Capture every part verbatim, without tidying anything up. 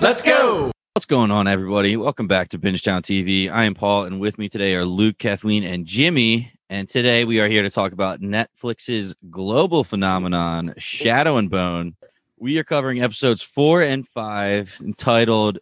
Let's go. What's going on, everybody? Welcome back to Bingetown T V. I am Paul, and with me today are Luke, Kathleen, and Jimmy. And today we are here to talk about Netflix's global phenomenon, Shadow and Bone. We are covering episodes four and five, entitled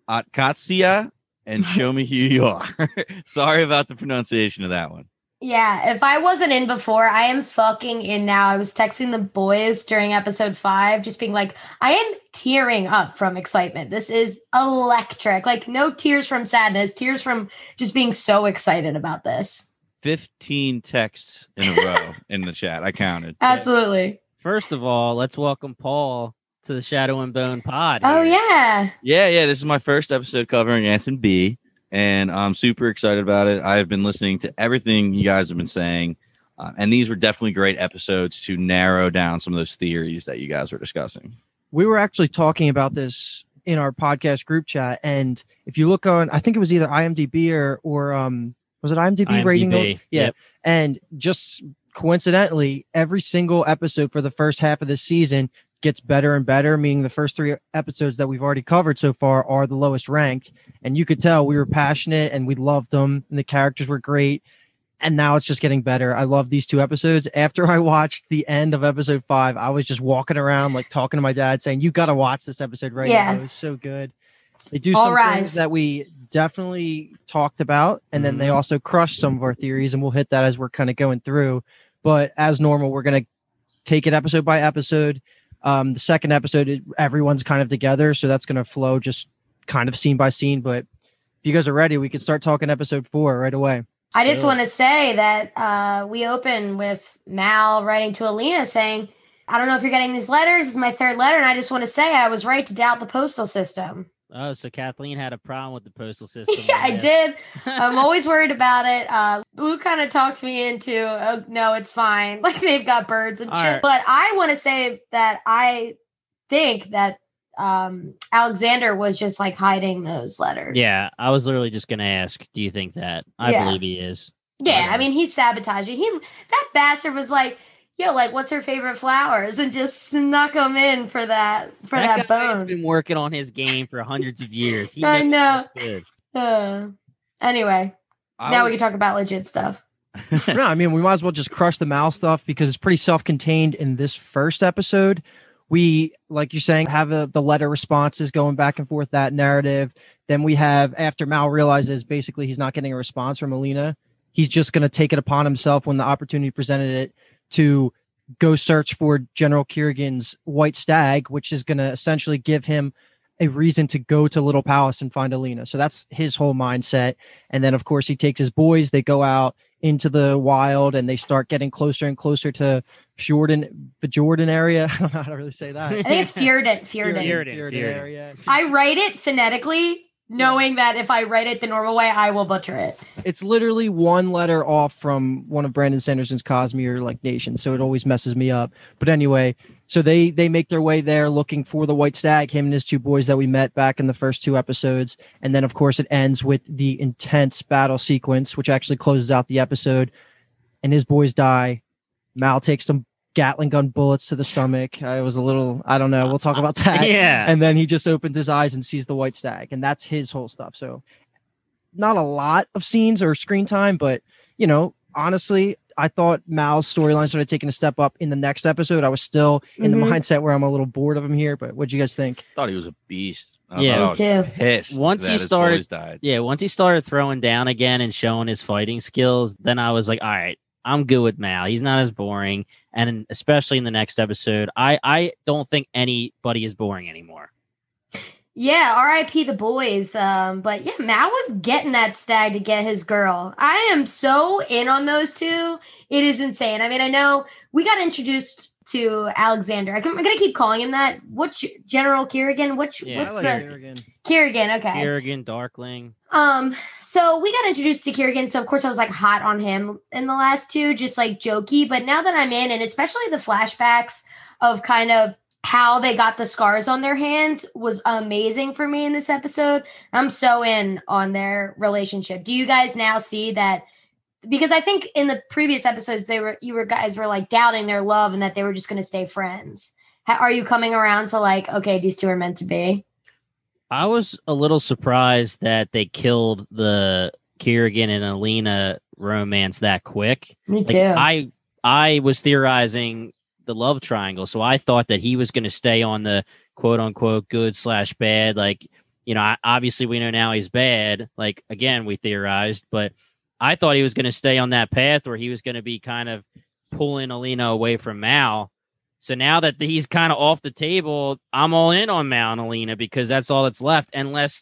Atkatsia and Show Me Who You Are. Sorry about the pronunciation of that one. Yeah, if I wasn't in before, I am fucking in now. I was texting the boys during episode five, just being like, I am tearing up from excitement. This is electric. Like, no tears from sadness, tears from just being so excited about this. fifteen texts in a row in the chat. I counted. Absolutely. First of all, let's welcome Paul to the Shadow and Bone pod. Oh, here. yeah. Yeah, yeah. This is my first episode covering Anson B. And I'm super excited about it. I've been listening to everything you guys have been saying. Uh, and these were definitely great episodes to narrow down some of those theories that you guys were discussing. We were actually talking about this in our podcast group chat. And if you look on, I think it was either IMDb or, or um, was it IMDb, IMDb rating? Yeah. Yep. And just coincidentally, every single episode for the first half of the season gets better and better, meaning the first three episodes that we've already covered so far are the lowest ranked. And you could tell we were passionate and we loved them and the characters were great. And now it's just getting better. I love these two episodes. After I watched the end of episode five, I was just walking around, like talking to my dad saying, you got to watch this episode right Yeah. now. It was so good. They do All some rise. things that we definitely talked about. And then they also crushed some of our theories, and we'll hit that as we're kind of going through. But as normal, we're going to take it episode by episode. Um, the second episode, it, everyone's kind of together, so that's going to flow just kind of scene by scene. But if you guys are ready, we can start talking episode four right away. I just So- want to say that uh, we open with Mal writing to Alina saying, I don't know if you're getting these letters. This is my third letter. And I just want to say I was right to doubt the postal system. Oh, so Kathleen had a problem with the postal system. Yeah, I guess. did. I'm always worried about it. Uh, Luke kind of talked me into, oh, no, it's fine. Like they've got birds and All shit. right. But I want to say that I think that um, Alexander was just like hiding those letters. Yeah, I was literally just going to ask, do you think that? I Yeah. believe he is. Yeah, Yeah. I mean, he's sabotaging. He that bastard was like, yo, like, what's her favorite flowers? And just snuck them in for that for that, guy has bone. been working on his game for hundreds of years. He I knows know. what's good. Uh, anyway, I now we was- can talk about legit stuff. No, I mean, we might as well just crush the Mal stuff because it's pretty self-contained in this first episode. We, like you're saying, have a, the letter responses going back and forth, that narrative. Then we have, after Mal realizes basically he's not getting a response from Alina, he's just going to take it upon himself when the opportunity presented it to go search for General Kerrigan's white stag, which is going to essentially give him a reason to go to Little Palace and find Alina. So that's his whole mindset. And then, of course, he takes his boys. They go out into the wild and they start getting closer and closer to Fjorden, the Jordan area. I don't know how to really say that. I think it's Fjorden. Fjorden. Fjorden. Fjorden Fjorden. area. I write it phonetically, knowing that if I write it the normal way, I will butcher it. It's literally one letter off from one of Brandon Sanderson's Cosmere like nations, so it always messes me up. But anyway, so they they make their way there looking for the white stag, him and his two boys that we met back in the first two episodes. And then of course it ends with the intense battle sequence, which actually closes out the episode. And his boys die. Mal takes some Gatling gun bullets to the stomach. I was a little, I don't know. We'll talk about that. Yeah. And then he just opens his eyes and sees the white stag, and that's his whole stuff. So not a lot of scenes or screen time, but you know, honestly, I thought Mal's storyline started taking a step up in the next episode. I was still in Mhm. the mindset where I'm a little bored of him here, but what'd you guys think? thought he was a beast. I Yeah. thought I Me was too. pissed Once that he his started- boys died. Yeah, once he started throwing down again and showing his fighting skills, then I was like, all right, I'm good with Mal. He's not as boring. And especially in the next episode, I, I don't think anybody is boring anymore. Yeah, R I P the boys. Um, but yeah, Mal was getting that stag to get his girl. I am so in on those two. It is insane. I mean, I know we got introduced to Alexander. I can, I'm gonna keep calling him that. What's General Kerrigan? Which Yeah, what's I the like Kerrigan. Kerrigan? Okay. Kerrigan, Darkling. Um, so we got introduced to Kerrigan, so of course I was like hot on him in the last two, just like jokey. But now that I'm in, and especially the flashbacks of kind of how they got the scars on their hands was amazing for me in this episode. I'm so in on their relationship. Do you guys now see that? Because I think in the previous episodes, they were you were guys were like doubting their love and that they were just going to stay friends. How, are you coming around to like, okay, these two are meant to be? I was a little surprised that they killed the Kerrigan and Alina romance that quick. Me Like, too. I I was theorizing the love triangle, so I thought that he was going to stay on the quote unquote good slash bad. Like, you know, I, obviously we know now he's bad. Like, again, we theorized, but I thought he was going to stay on that path where he was going to be kind of pulling Alina away from Mal. So now that he's kind of off the table, I'm all in on Mal and Alina because that's all that's left. Unless,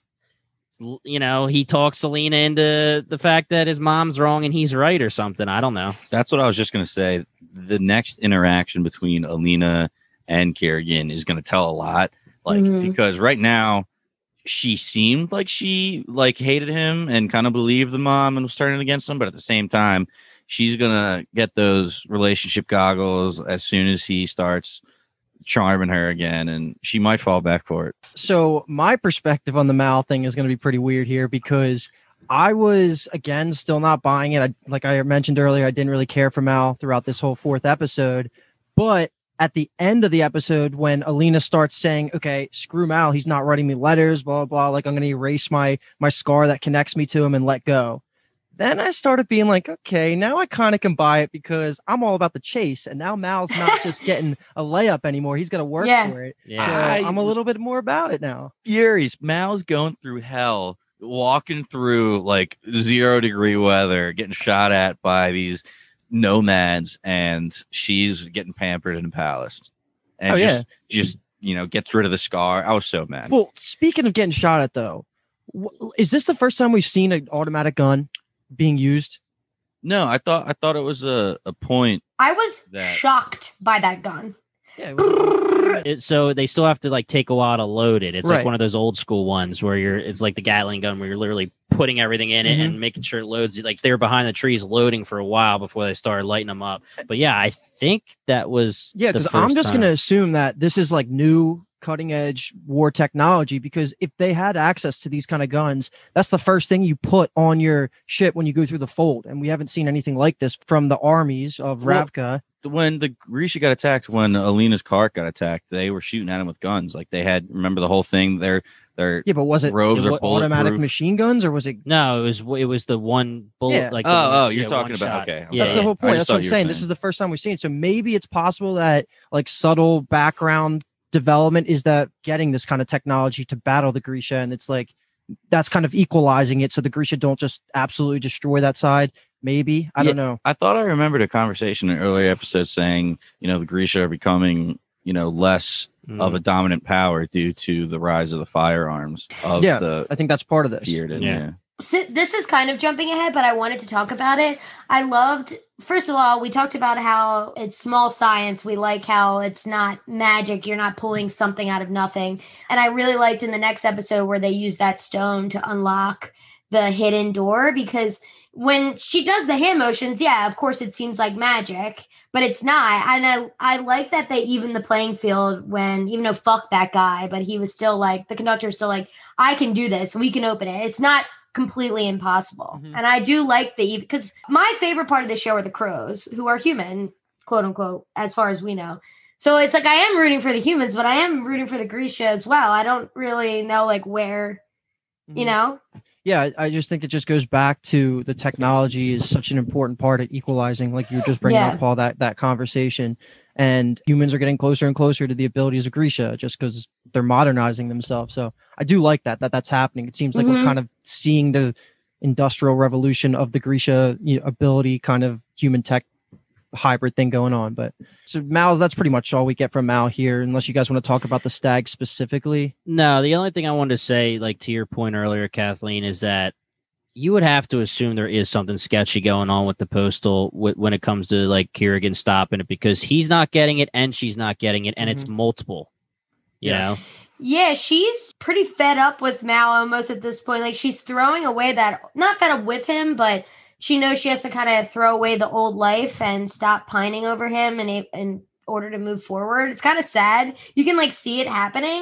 you know, he talks Alina into the fact that his mom's wrong and he's right or something. I don't know. That's what I was just going to say. The next interaction between Alina and Kerrigan is going to tell a lot. Like, Mhm. because right now she seemed like she like hated him and kind of believed the mom and was turning against him. But at the same time, she's going to get those relationship goggles as soon as he starts charming her again, and she might fall back for it. So my perspective on the Mal thing is going to be pretty weird here because I was, again, still not buying it. I, like I mentioned earlier, I didn't really care for Mal throughout this whole fourth episode. But at the end of the episode, when Alina starts saying, okay, screw Mal, he's not writing me letters, blah, blah, blah, like I'm going to erase my my scar that connects me to him and let go. Then I started being like, okay, now I kind of can buy it because I'm all about the chase. And now Mal's not just getting a layup anymore. He's got to work Yeah. for it. Yeah. So I- I'm a little bit more about it now. Furious. Mal's going through hell, walking through like zero degree weather, getting shot at by these nomads, and she's getting pampered in a palace. And Oh, just, yeah. just, you know, gets rid of the scar. I was so mad. Well, speaking of getting shot at, though, wh- is this the first time we've seen an automatic gun being used? No, I thought I thought it was a, a point. I was That- shocked by that gun. Yeah. it was- It, so they still have to like take a while to load it. It's Right. like one of those old school ones where you're, it's like the Gatling gun where you're literally putting everything in it Mhm. and making sure it loads. Like they were behind the trees loading for a while before they started lighting them up. But yeah, I think that was Yeah, the because I'm first just time. going to assume that this is like new cutting edge war technology, because if they had access to these kind of guns, that's the first thing you put on your ship when you go through the fold. And we haven't seen anything like this from the armies of Well, Ravka. When the Grisha got attacked, when Alina's cart got attacked, they were shooting at him with guns. Like they had, remember the whole thing? Their their Yeah, but was it robes it are wa- automatic bulletproof. machine guns or was it? No, it was it was the one bullet. Yeah. Like Oh, the one- oh, you're yeah, talking one about- shot. okay. Yeah, That's the yeah. whole I point. just That's thought what I'm you were saying. This saying- is the first time we've seen it. So maybe it's possible that like subtle background development is that getting this kind of technology to battle the Grisha, and it's like that's kind of equalizing it so the Grisha don't just absolutely destroy that side. Maybe. I don't know. I thought I remembered a conversation in earlier episodes saying, you know, the Grisha are becoming, you know, less Mm. of a dominant power due to the rise of the firearms of Yeah, the I think that's part of this. Bearden. Yeah. Yeah. So this is kind of jumping ahead, but I wanted to talk about it. I loved, first of all, we talked about how it's small science. We like how it's not magic. You're not pulling something out of nothing. And I really liked in the next episode where they use that stone to unlock the hidden door, because when she does the hand motions, yeah, of course it seems like magic, but it's not. And I, I like that they even the playing field when, even though fuck that guy, but he was still like, the conductor's still like, I can do this. We can open it. It's not completely impossible. Mhm. And I do like the, because my favorite part of the show are the crows, who are human, quote unquote, as far as we know. So it's like I am rooting for the humans, but I am rooting for the Grisha as well. I don't really know like where, you Mhm. know. Yeah, I- I just think it just goes back to the technology is such an important part of equalizing, like you were just bringing Yeah. up, Paul, that, that conversation. And humans are getting closer and closer to the abilities of Grisha just because they're modernizing themselves. So I do like that, that that's happening. It seems like we're Mhm. kind of seeing the industrial revolution of the Grisha, you know, ability kind of human tech hybrid thing going on. But so Mal's, that's pretty much all we get from Mal here, unless you guys want to talk about the stag specifically. No, the only thing I wanted to say, like to your point earlier, Kathleen, is that you would have to assume there is something sketchy going on with the postal w- when it comes to like Kerrigan stopping it, because he's not getting it and she's not getting it, and it's multiple. You Yeah. know, Yeah, she's pretty fed up with Mal almost at this point. Like she's throwing away that, not fed up with him, but she knows she has to kind of throw away the old life and stop pining over him in, a, in order to move forward. It's kind of sad. You can like see it happening,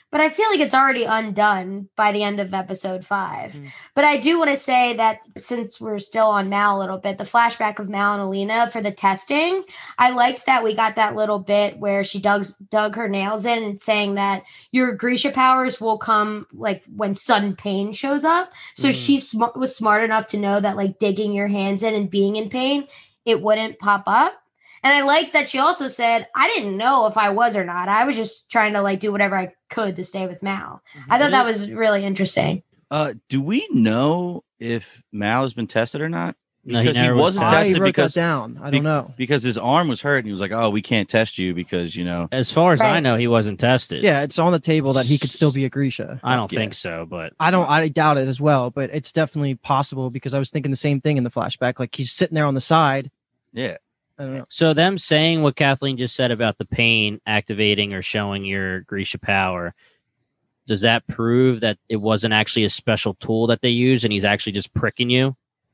but I feel like it's already undone by the end of episode five. Mm. But I do want to say that since we're still on Mal a little bit, the flashback of Mal and Alina for the testing, I liked that we got that little bit where she dug, dug her nails in and saying that your Grisha powers will come like when sudden pain shows up. So Mm. she sm- was smart enough to know that like digging your hands in and being in pain, it wouldn't pop up. And I like that she also said, I didn't know if I was or not. I was just trying to like do whatever I could to stay with Mal. Mm-hmm. I thought that was really interesting. Uh, do we know if Mal has been tested or not? No, he Because he, never was wasn't tested. I tested wrote because that down. I be- don't know. because his arm was hurt and he was like, "Oh, we can't test you because you know." As far as I Right. know, he wasn't tested. Yeah, it's on the table that he could still be a Grisha. I don't Yeah. think so, but I don't. I doubt it as well, but it's definitely possible because I was thinking the same thing in the flashback. Like he's sitting there on the side. Yeah, I don't know. so them saying what Kathleen just said about the pain activating or showing your Grisha power, does that prove that it wasn't actually a special tool that they use and he's actually just pricking you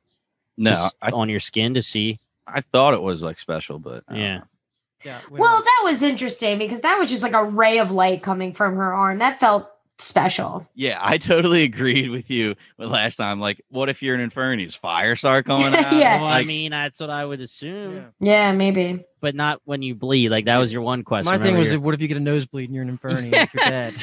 no, just I on your skin to see? I thought it was like special, but I don't Yeah. know. Yeah. Well, that was interesting because that was just like a ray of light coming from her arm. That felt special. Yeah, I totally agreed with you with last time. Like, what if you're an Infernies? Fire start coming out? Yeah. Well, I Like, mean, that's what I would assume, Yeah. Yeah, maybe. but not when you bleed. Like that was your one question. My thing Remember was, your what if you get a nosebleed and you're an Inferni if you're dead?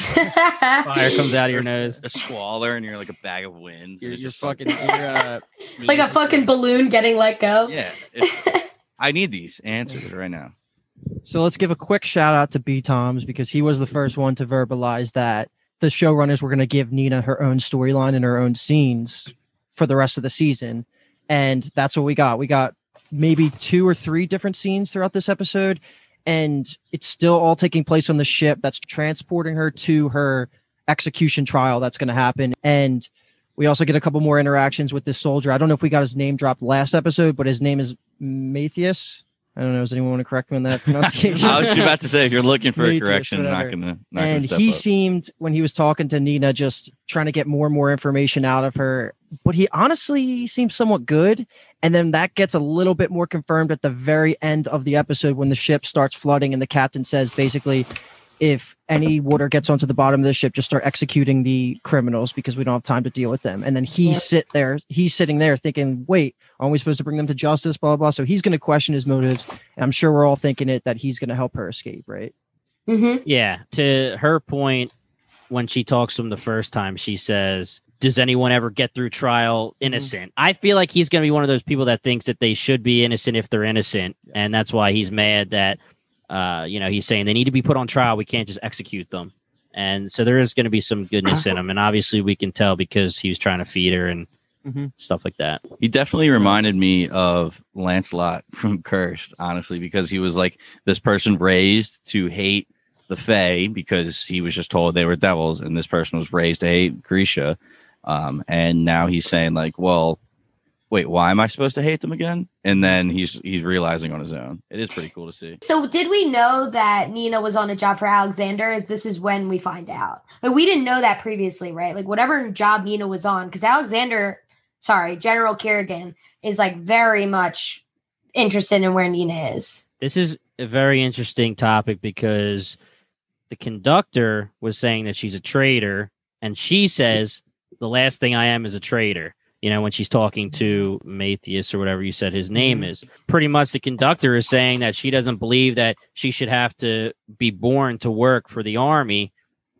fire comes out of your nose. a squalor and you're like a bag of wind. You're, It's you're just like- fucking. You're, uh, Like a sneezing. fucking balloon getting let go. Yeah. it's- I need these answers right now. So let's give a quick shout out to B Toms because he was the first one to verbalize that the showrunners were going to give Nina her own storyline and her own scenes for the rest of the season. And that's what we got. We got maybe two or three different scenes throughout this episode. And it's still all taking place on the ship that's transporting her to her execution trial that's going to happen. And we also get a couple more interactions with this soldier. I don't know if we got his name dropped last episode, but his name is Matthias. I don't know. Does anyone want to correct me on that pronunciation? I was just about to say, if you're looking for a Matrix, correction, not whatever. gonna. Not and gonna step he up. seemed, when he was talking to Nina, just trying to get more and more information out of her. But he honestly seems somewhat good. And then that gets a little bit more confirmed at the very end of the episode when the ship starts flooding and the captain says basically, if any water gets onto the bottom of the ship, just start executing the criminals because we don't have time to deal with them. And then he Yep. sit there, he's sitting there thinking, wait, aren't we supposed to bring them to justice? Blah, blah, blah. So he's going to question his motives. And I'm sure we're all thinking it that he's going to help her escape, right? hmm Yeah. To her point, when she talks to him the first time, she says, does anyone ever get through trial innocent? I feel like he's going to be one of those people that thinks that they should be innocent if they're innocent. And that's why he's mad that, uh, you know, he's saying they need to be put on trial. We can't just execute them. And so there is going to be some goodness in him. And obviously we can tell because he was trying to feed her and Mhm. stuff like that. He definitely reminded me of Lancelot from Cursed, honestly, because he was like this person raised to hate the Fae because he was just told they were devils, and this person was raised to hate Grisha. Um, and now he's saying like, well, wait, why am I supposed to hate them again? And then he's he's realizing on his own. It is pretty cool to see. So did we know that Nina was on a job for Alexander? As this is when we find out. Like we didn't know that previously, right? Like whatever job Nina was on, because Alexander, sorry, General Kerrigan is like very much interested in where Nina is. This is a very interesting topic because the conductor was saying that she's a traitor, and she says the last thing I am is a traitor. You know, when she's talking to Matthias or whatever you said his name is, pretty much the conductor is saying that she doesn't believe that she should have to be born to work for the army.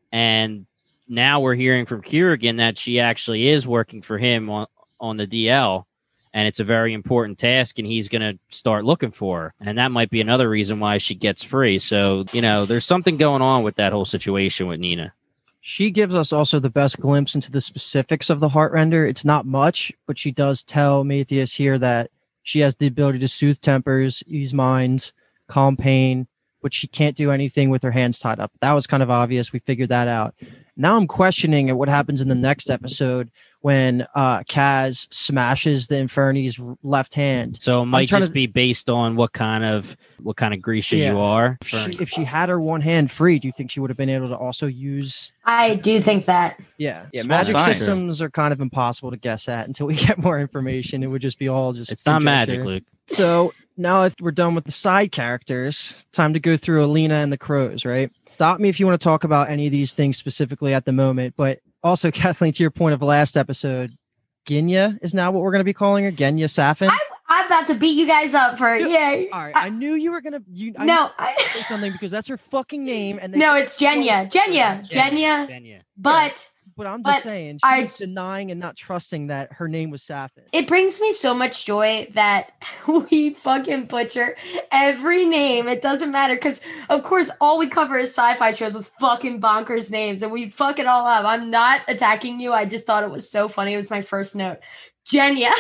And now we're hearing from Kerrigan that she actually is working for him on, on the D L. And it's a very important task, and he's going to start looking for her. And that might be another reason why she gets free. So, you know, there's something going on with that whole situation with Nina. She gives us also the best glimpse into the specifics of the Heartrender. It's not much, but she does tell Matthias here that she has the ability to soothe tempers, ease minds, calm pain, but she can't do anything with her hands tied up. That was kind of obvious. We figured that out. Now I'm questioning what happens in the next episode when uh, Kaz smashes the Inferni's left hand. So it might trying just to- be based on what kind of what kind of Grisha Yeah. you are. If she, if she had her one hand free, do you think she would have been able to also use? I do think that. Yeah, yeah. Small Magic science. systems are kind of impossible to guess at until we get more information. It would just be all just. It's not conjecture. magic, Luke. So now if we're done with the side characters, time to go through Alina and the Crows, right? Stop me if you want to talk about any of these things specifically at the moment. But also, Kathleen, to your point of last episode, Genya is now what we're going to be calling her, Genya Safin. I'm, I'm about to beat you guys up for Dude, yeah. All right, I, I knew you were gonna. You, I no, I, say something because that's her fucking name, and they no, it's Genya, Genya, Genya. Genya. But but I'm just but saying, she's I- denying and not trusting that her name was Safin. it brings me so much joy that we fucking butcher every name. It doesn't matter because, of course, all we cover is sci-fi shows with fucking bonkers names, and we fuck it all up. I'm not attacking you. I just thought it was so funny. It was my first note. Genya.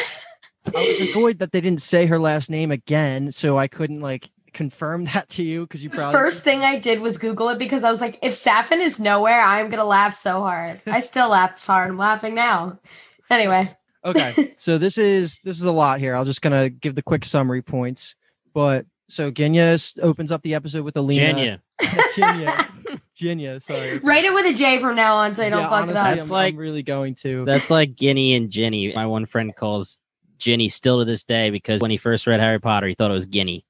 I was annoyed that they didn't say her last name again, so I couldn't like confirm that to you because you probably First thing I did was Google it because I was like, if Safin is nowhere, I'm gonna laugh so hard. I still laughed hard. I'm laughing now. Anyway. Okay, so this is this is a lot here. I'm just gonna give the quick summary points. But so Genya s- opens up the episode with Alina. Genya. Genya. Genya, sorry. Write it with a J from now on so you don't Yeah, fuck honestly, it up. I'm, That's like- I'm really going to. That's like Ginny and Ginny. My one friend calls Ginny still to this day because when he first read Harry Potter, he thought it was Ginny.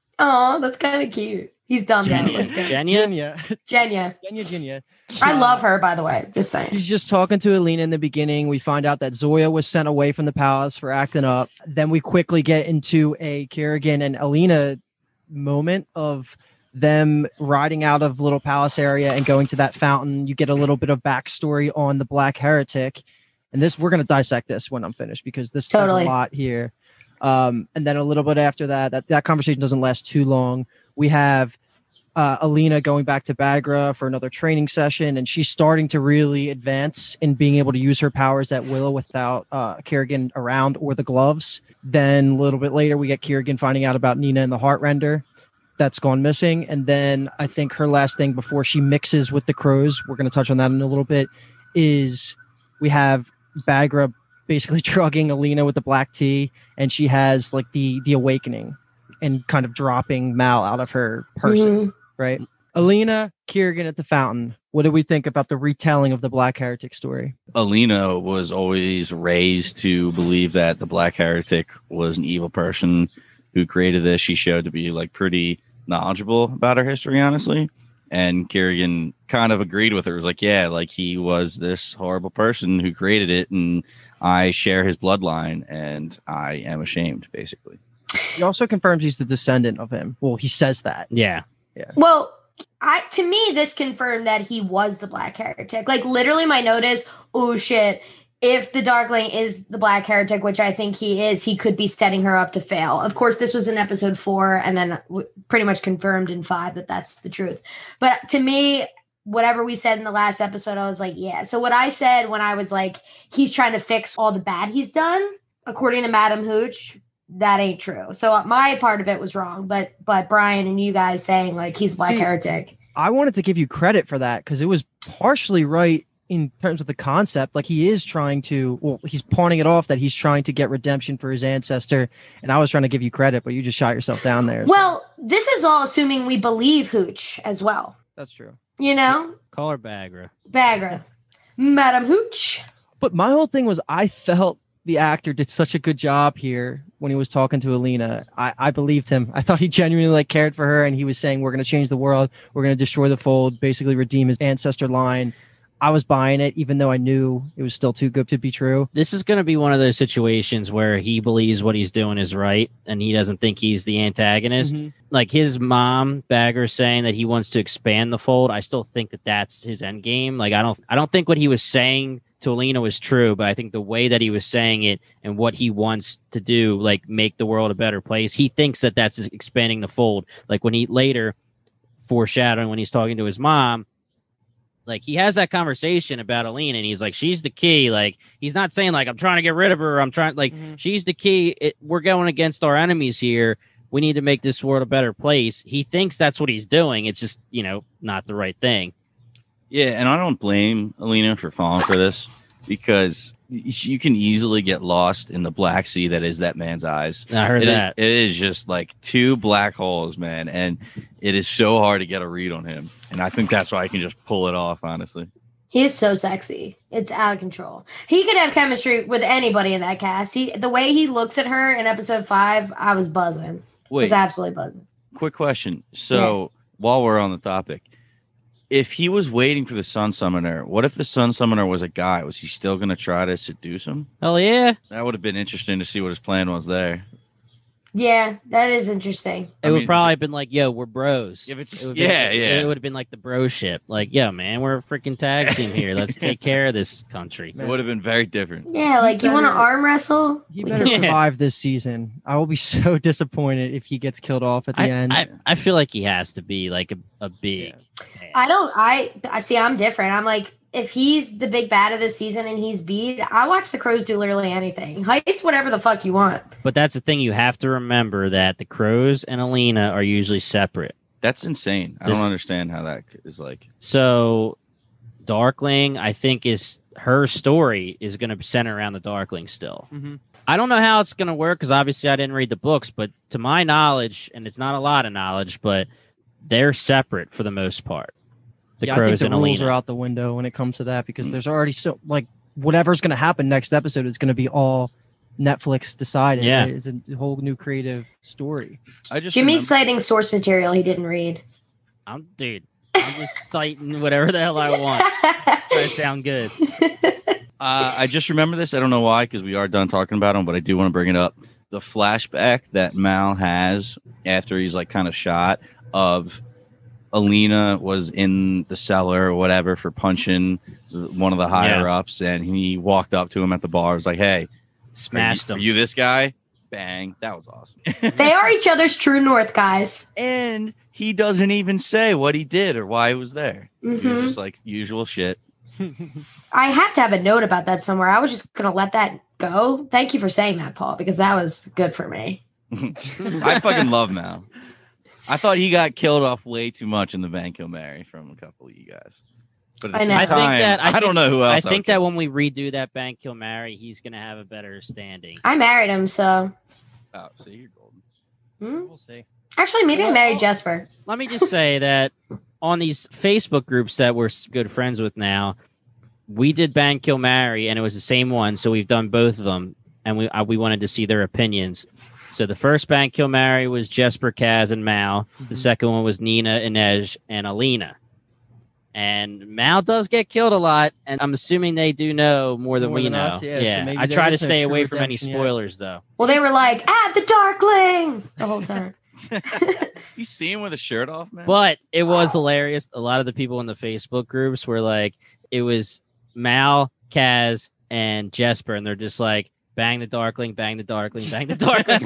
Oh, that's kind of cute. He's dumb though. Genya. It's good. Genya? Genya. Genya. Genya, Genya. I Uh, love her, by the way. Just saying. He's just talking to Alina in the beginning. We find out that Zoya was sent away from the palace for acting up. Then we quickly get into a Kerrigan and Alina moment of them riding out of Little Palace area and going to that fountain. You get a little bit of backstory on the Black Heretic. And this, we're going to dissect this when I'm finished because this Totally. there's a lot here. Um, and then a little bit after that, that, that conversation doesn't last too long. We have uh, Alina going back to Bagra for another training session, and she's starting to really advance in being able to use her powers at will without uh, Kerrigan around or the gloves. Then a little bit later, we get Kerrigan finding out about Nina and the Heartrender that's gone missing. And then I think her last thing before she mixes with the Crows, we're going to touch on that in a little bit, is we have Bagra basically drugging Alina with the black tea, and she has like the the awakening and kind of dropping Mal out of her person, Mhm. right? Alina, Kerrigan at the fountain. What do we think about the retelling of the Black Heretic story? Alina was always raised to believe that the Black Heretic was an evil person who created this. She showed to be like pretty knowledgeable about her history, honestly. And Kerrigan kind of agreed with her. It was like, yeah, like he was this horrible person who created it, and I share his bloodline, and I am ashamed, basically. He also confirms he's the descendant of him. Well, he says that. Yeah. Well, I to me, this confirmed that he was the Black Heretic. Like, literally, my note is, oh, shit. If the Darkling is the Black Heretic, which I think he is, he could be setting her up to fail. Of course, this was in episode four, and then w- pretty much confirmed in five that that's the truth. But to me, whatever we said in the last episode, I was like, yeah. So what I said when I was like, he's trying to fix all the bad he's done, according to Madam Hooch, that ain't true. So my part of it was wrong. But but Brian and you guys saying like he's Black See, Heretic. I wanted to give you credit for that because it was partially right in terms of the concept. Like he is trying to, well, he's pawning it off that he's trying to get redemption for his ancestor. And I was trying to give you credit, but you just shot yourself down there. so- Well, this is all assuming we believe Hooch as well. That's true. You know, Call her Bagra. Bagra, Madam Hooch. But my whole thing was I felt the actor did such a good job here when he was talking to Alina. I, I believed him. I thought he genuinely like cared for her, and he was saying, we're going to change the world. We're going to destroy the fold, basically redeem his ancestor line. I was buying it, even though I knew it was still too good to be true. This is going to be one of those situations where he believes what he's doing is right and he doesn't think he's the antagonist. Mhm. Like his mom, Bagger, saying that he wants to expand the fold. I still think that that's his end game. Like I don't, I don't think what he was saying to Alina was true, but I think the way that he was saying it and what he wants to do, like make the world a better place, he thinks that that's expanding the fold. Like when he later foreshadowing when he's talking to his mom, like he has that conversation about Alina and he's like, she's the key. Like he's not saying like, I'm trying to get rid of her. I'm trying like, Mhm. she's the key. It, we're going against our enemies here. We need to make this world a better place. He thinks that's what he's doing. It's just, you know, not the right thing. Yeah, and I don't blame Alina for falling for this because you can easily get lost in the black sea that is that man's eyes. I heard It is, that. it is just like two black holes, man, and it is so hard to get a read on him. And I think that's why I can just pull it off, honestly. He is so sexy. It's out of control. He could have chemistry with anybody in that cast. He, the way he looks at her in episode five, I was buzzing. Wait, I was absolutely buzzing. quick question. So yeah. while we're on the topic, if he was waiting for the Sun Summoner, what if the Sun Summoner was a guy? Was he still going to try to seduce him? Hell yeah. That would have been interesting to see what his plan was there. Yeah, that is interesting. It I would mean, probably have been like, yo, we're bros. If it's, It would yeah, been, yeah. It would have been like the bro ship. Like, yo, man, we're a freaking tag team here. Let's take care of this country. It would have been very different. Yeah, like you want to better- arm wrestle? He better Yeah. survive this season. I will be so disappointed if he gets killed off at the I, end. I, I feel like he has to be like a, a big. man. I don't. I I see. I'm different. I'm like, if he's the big bad of this season and he's beat, I watch the Crows do literally anything. Heist whatever the fuck you want. But that's the thing. You have to remember that the Crows and Alina are usually separate. That's insane. I This- don't understand how that is like. So Darkling, I think, is her story is going to center around the Darkling still. Mm-hmm. I don't know how it's going to work because obviously I didn't read the books, but to my knowledge, and it's not a lot of knowledge, but they're separate for the most part. The yeah, I think Crows the and rules Alina. are out the window when it comes to that because there's already so like whatever's going to happen next episode is going to be all Netflix decided. Yeah. Right? It's a whole new creative story. I just Jimmy's remember- citing source material he didn't read. I'm dude. I'm just citing whatever the hell I want. Try to sound good. Uh, I just remember this. I don't know why, because we are done talking about him, but I do want to bring it up. The flashback that Mal has after he's like kind of shot of Alina was in the cellar or whatever for punching one of the higher Yeah. ups, and he walked up to him at the bar. Was like, "Hey, Smashed are them. you, are you this guy?" Bang! That was awesome. They are each other's true north, guys. And he doesn't even say what he did or why he was there. He was Mhm. just like usual shit. I have to have a note about that somewhere. I was just gonna let that go. Thank you for saying that, Paul, because that was good for me. I fucking love Mal. I thought he got killed off way too much in the Van Kill Mary from a couple of you guys. But at the I same know. I think time, that- I I, don't think- know who else. I think would that kill. when we redo that Bank Kill Mary, he's going to have a better standing. I married him, so Oh, see, you're golden. hmm? We'll see. Actually, maybe I Well, married well- Jesper. Let me just say that on these Facebook groups that we're s- good friends with now, we did Bank Kill Mary, and it was the same one. So we've done both of them, and we uh, we wanted to see their opinions. So the first Bank Kill Mary was Jesper, Kaz, and Mal. The Mhm. second one was Nina, Inej, and Alina. And Mal does get killed a lot, and I'm assuming they do know more than More we than know. us, yeah, so maybe I there try to is no stay true away from any redemption yet. spoilers, though. Well, they were like, "At the Darkling" the whole time. You see him with a shirt off, man. But it was Wow. hilarious. A lot of the people in the Facebook groups were like, it was Mal, Kaz, and Jesper, and they're just like, bang the Darkling, bang the Darkling, bang the Darkling.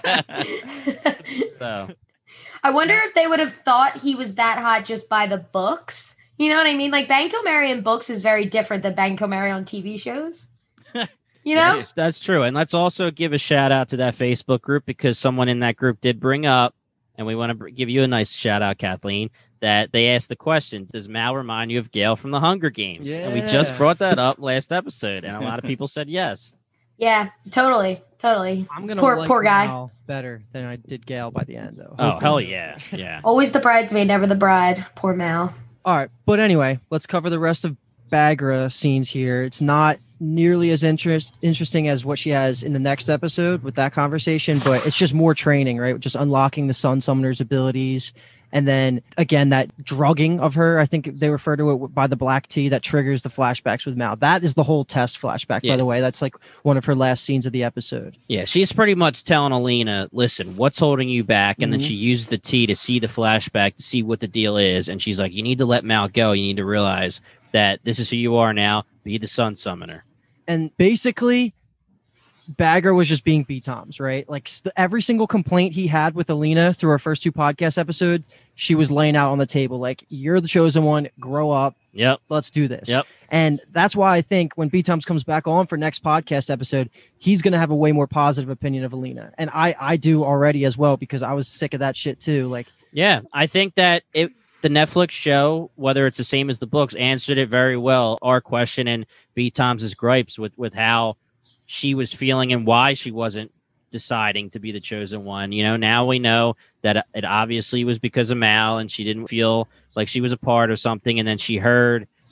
So I wonder if they would have thought he was that hot just by the books. You know what I mean? Like Banco Mary in books is very different than Banco Mary on T V shows. You know? that's, that's true. And let's also give a shout out to that Facebook group because someone in that group did bring up, and we want to br- give you a nice shout out, Kathleen, that they asked the question, does Mal remind you of Gale from the Hunger Games? And we just Yeah. brought that up last episode, and a lot of people said yes. Yeah, totally, totally. I'm gonna Poor- like poor guy. Mal better than I did Gale by the end, though. Oh, Hopefully. hell yeah. Yeah. Always the bridesmaid, never the bride. Poor Mal. All right, but anyway, let's cover the rest of Bagra scenes here. It's not nearly as interest interesting as what she has in the next episode with that conversation, but it's just more training, right? Just unlocking the Sun Summoner's abilities. And then again, that drugging of her, I think they refer to it by the black tea that triggers the flashbacks with Mal. That is the whole test flashback, Yeah. by the way. That's like one of her last scenes of the episode. Yeah, she's pretty much telling Alina, listen, what's holding you back? And then Mhm. she used the T to see the flashback, to see what the deal is. And she's like, you need to let Mal go. You need to realize that this is who you are now. Be the Sun Summoner. And basically, Bagger was just being B-Toms, right? Like st- every single complaint he had with Alina through our first two podcast episodes, she was laying out on the table like, you're the chosen one, grow up, Yep. let's do this. Yep. And that's why I think when B-Toms comes back on for next podcast episode, he's going to have a way more positive opinion of Alina. And I, I do already as well, because I was sick of that shit too. Like, Yeah, I think that it the Netflix show, whether it's the same as the books, answered it very well. Our question and B. Tom's gripes with, with how she was feeling and why she wasn't deciding to be the chosen one. You know, now we know that it obviously was because of Mal and she didn't feel like she was a part of something. And then she heard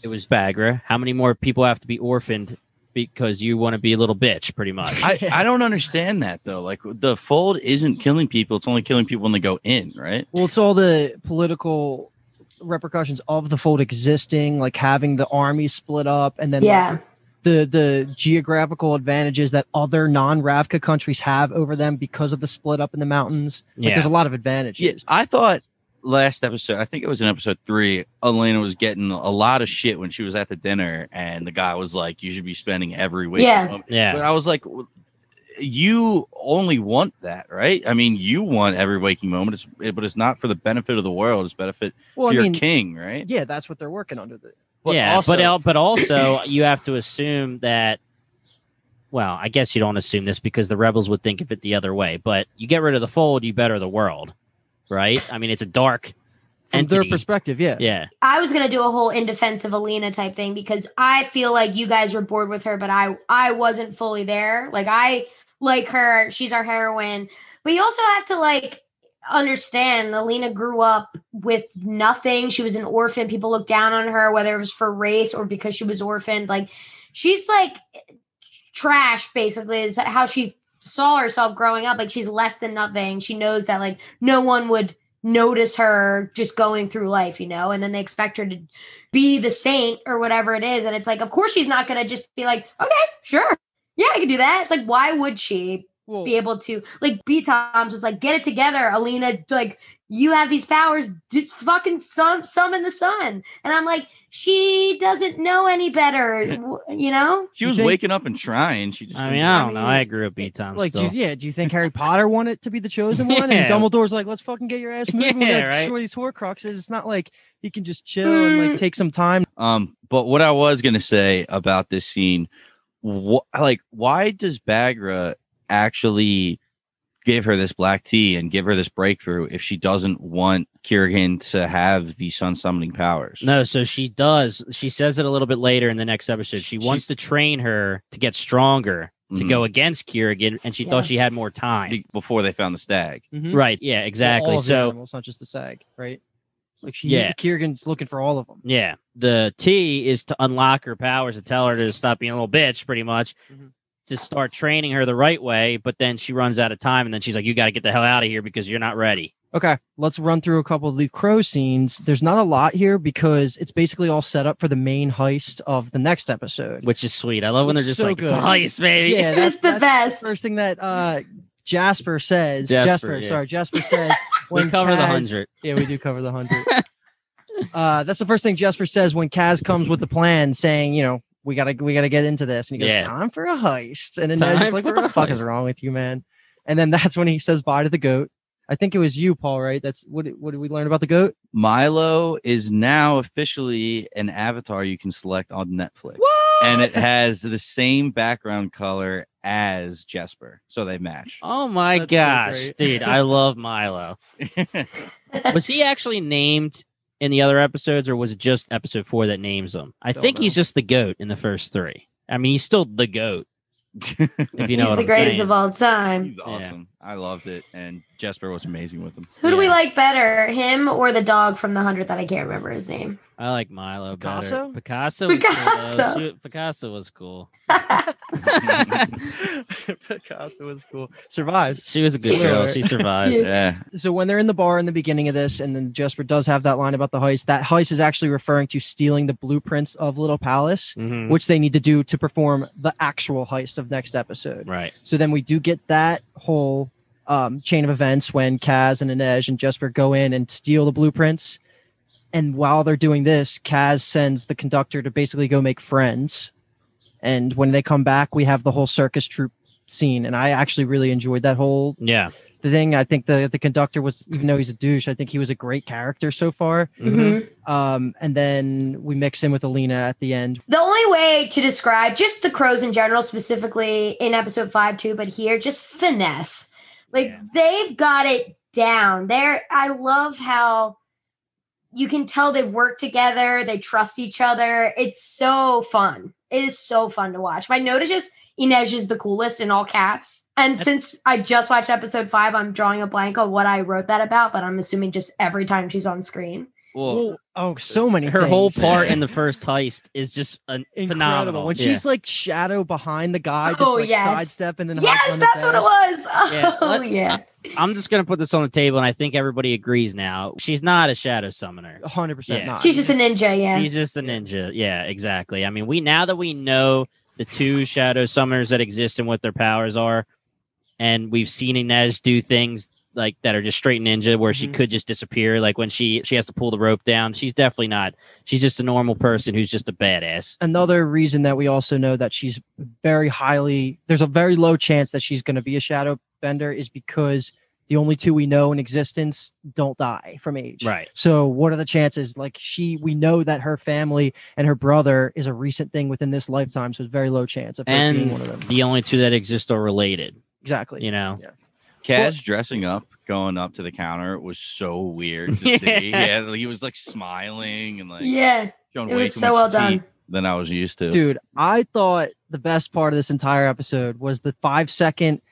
It was Bagra. How many more people have to be orphaned because you want to be a little bitch, pretty much? I, I don't understand that though. Like the fold isn't killing people; it's only killing people when they go in, right? Well, it's all the political repercussions of the fold existing, like having the army split up, and then Yeah. like, the the geographical advantages that other non-Ravka countries have over them because of the split up in the mountains. Like, Yeah. there's a lot of advantages. Yeah, I thought last episode, I think it was in episode three, Elena was getting a lot of shit when she was at the dinner, and the guy was like, "You should be spending every week." Yeah. Yeah. But I was like, you only want that, right? I mean, you want every waking moment, it's, but it's not for the benefit of the world. It's benefit Well, to I your mean, king, right? yeah, that's what they're working under. The, But yeah, also- but al- but also you have to assume that. Well, I guess you don't assume this because the rebels would think of it the other way. But you get rid of the fold, you better the world, right? I mean, it's a dark from entity. their perspective, yeah. Yeah, I was gonna do a whole in defense of Alina type thing because I feel like you guys were bored with her, but I I wasn't fully there. Like I like her, she's our heroine, but you also have to like understand Alina grew up with nothing. She was an orphan. People looked down on her, whether it was for race or because she was orphaned. Like she's like trash, basically, is how she saw herself growing up. Like she's less than nothing. She knows that like no one would notice her just going through life, you know, and then they expect her to be the saint or whatever it is. And it's like, of course, she's not going to just be like, okay, sure. Yeah, I can do that. It's like, why would she Well, be able to, like, B Toms was like, get it together, Alina. Like, you have these powers, d- fucking sum- summon the sun. And I'm like, she doesn't know any better, w- you know? She was think- waking up and trying. She just I mean, couldn't I do don't it. know. I grew up B time like, do still. you, yeah, do you think Harry Potter wanted to be the chosen one? Yeah. And Dumbledore's like, let's fucking get your ass moving. We Yeah, gotta right. destroy these Horcruxes. It's not like he can just chill and like Mm. take some time. Um, but what I was gonna say about this scene, what like why does Bagra actually give her this black tea and give her this breakthrough if she doesn't want Kirigan to have the sun summoning powers? No, so she does. She says it a little bit later in the next episode. She wants to train her to get stronger to Mhm. go against Kirigan, and she Yeah. thought she had more time. Be- before they found the stag. Mhm. Right? Yeah, Well, exactly. all of the So animals, not just the sag, right? Like she, Yeah. Kirigan's looking for all of them. yeah, the T is to unlock her powers to tell her to stop being a little bitch, pretty much. Mhm. To start training her the right way, but then she runs out of time, and then she's like, "You got to get the hell out of here because you're not ready." Okay, let's run through a couple of the crow scenes. There's not a lot here because it's basically all set up for the main heist of the next episode. Which is sweet. I love when It's they're just so like, "It's a good. heist, baby." Yeah, It's the that's best. First thing that uh, Jasper says. Jasper, Jasper, yeah. sorry, Jasper says we when cover the Kaz- hundred. Yeah, we do cover the hundred. uh, that's the first thing Jasper says when Kaz comes with the plan, saying, you know, we gotta we gotta get into this, and he goes, Yeah. "Time for a heist," and then Time Ned's just like, "What for the a fuck is heist." wrong with you, man?" And then that's when he says bye to the goat. I think it was you, Paul, right? That's what did- what did we learn about the goat? Milo is now officially an avatar you can select on Netflix. And it has the same background color as Jesper. So they match. Oh my That's so gosh, great. dude! I love Milo. Was he actually named in the other episodes, or was it just episode four that names him? I Don't think know. he's just the goat in the first three. I mean, he's still the goat. If you know He's what the I'm greatest saying. of all time. He's awesome. I loved it. And Jesper was amazing with him. Who do we Yeah. like better, him or the dog from the hundred that I can't remember his name? I like Milo Picasso? better. Picasso. Was Picasso. Cool, though. Shoot, Picasso was cool. Picasso was cool. Survives. She was a good Spoiler girl. alert. She survived. Yeah. Yeah. So when they're in the bar in the beginning of this, and then Jesper does have that line about the heist, that heist is actually referring to stealing the blueprints of Little Palace, Mhm. which they need to do to perform the actual heist of next episode. Right. So then we do get that whole um, chain of events when Kaz and Inej and Jesper go in and steal the blueprints. And while they're doing this, Kaz sends the conductor to basically go make friends. And when they come back, we have the whole circus troupe scene. And I actually really enjoyed that whole Yeah. the thing. I think the the conductor was, even though he's a douche, I think he was a great character so far. Mhm. Mhm. Um, and then we mix in with Alina at the end. The only way to describe just the crows in general, specifically in episode five too, but here, just finesse. Like Yeah. they've got it down. There, I love how you can tell they've worked together. They trust each other. It's so fun. It is so fun to watch. If I notice, just Inej is the coolest in all caps. And since I just watched episode five, I'm drawing a blank on what I wrote that about, but I'm assuming just every time she's on screen. Well, Well, oh, so many. Her things. whole part in the first heist is just an Incredible. phenomenal. When Yeah. she's like shadow behind the guy, just Oh, like yes. sidestep and then hop Yes, on the that's what it desk. was. Yeah, Oh let- yeah. I'm just gonna put this on the table, and I think everybody agrees now. She's not a shadow summoner. one hundred percent Yeah. not. She's just a ninja. Yeah. She's just a ninja. Yeah, exactly. I mean, we now that we know the two shadow summoners that exist and what their powers are, and we've seen Inez do things like that are just straight ninja, where she Mhm. could just disappear. Like when she she has to pull the rope down. She's definitely not. She's just a normal person who's just a badass. Another reason that we also know that she's very highly, there's a very low chance that she's going to be a shadow bender is because the only two we know in existence don't die from age. Right. So what are the chances? Like she, we know that her family and her brother is a recent thing within this lifetime. So it's very low chance of her And being one of them. the only two that exist are related. Exactly. You know. Kaz dressing up, going up to the counter was so weird to see. Yeah. Yeah, he was like smiling and like Yeah. showing It way was too so much well done. teeth than I was used to. Dude, I thought the best part of this entire episode was the five second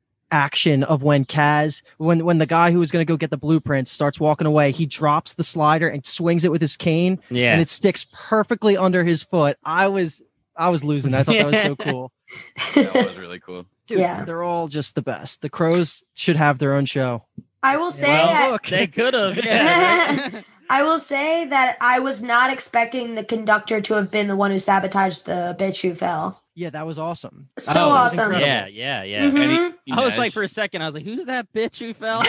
action of when Kaz, when when the guy who was going to go get the blueprints starts walking away, he drops the slider and swings it with his cane, Yeah. and it sticks perfectly under his foot. I was I was losing. I thought that was so cool. That was really cool. Dude, Yeah. they're all just the best. The Crows should have their own show. I will say Well, that look. They could have. Yeah. I will say that I was not expecting the conductor to have been the one who sabotaged the bitch who fell. Yeah, that was awesome. So Oh, awesome. incredible. yeah. Yeah. Yeah. Mhm. And I was Inej- like, for a second, I was like, "Who's that bitch who fell?"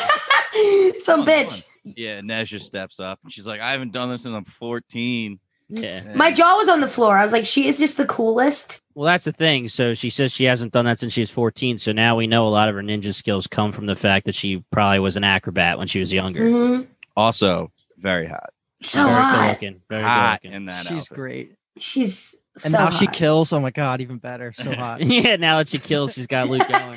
Some Come on, bitch. yeah, Nesh just steps up and she's like, I haven't done this since I'm fourteen. Yeah. My jaw was on the floor. I was like, she is just the coolest. Well, that's the thing. So she says she hasn't done that since she was fourteen. So now we know a lot of her ninja skills come from the fact that she probably was an acrobat when she was younger. Mhm. Also, very hot. So Very good hot. looking. Very hot good looking. in that She's outfit. great. She's And so now she hot. kills. Oh my god, even better. So hot. Yeah. Now that she kills, she's got Luke going.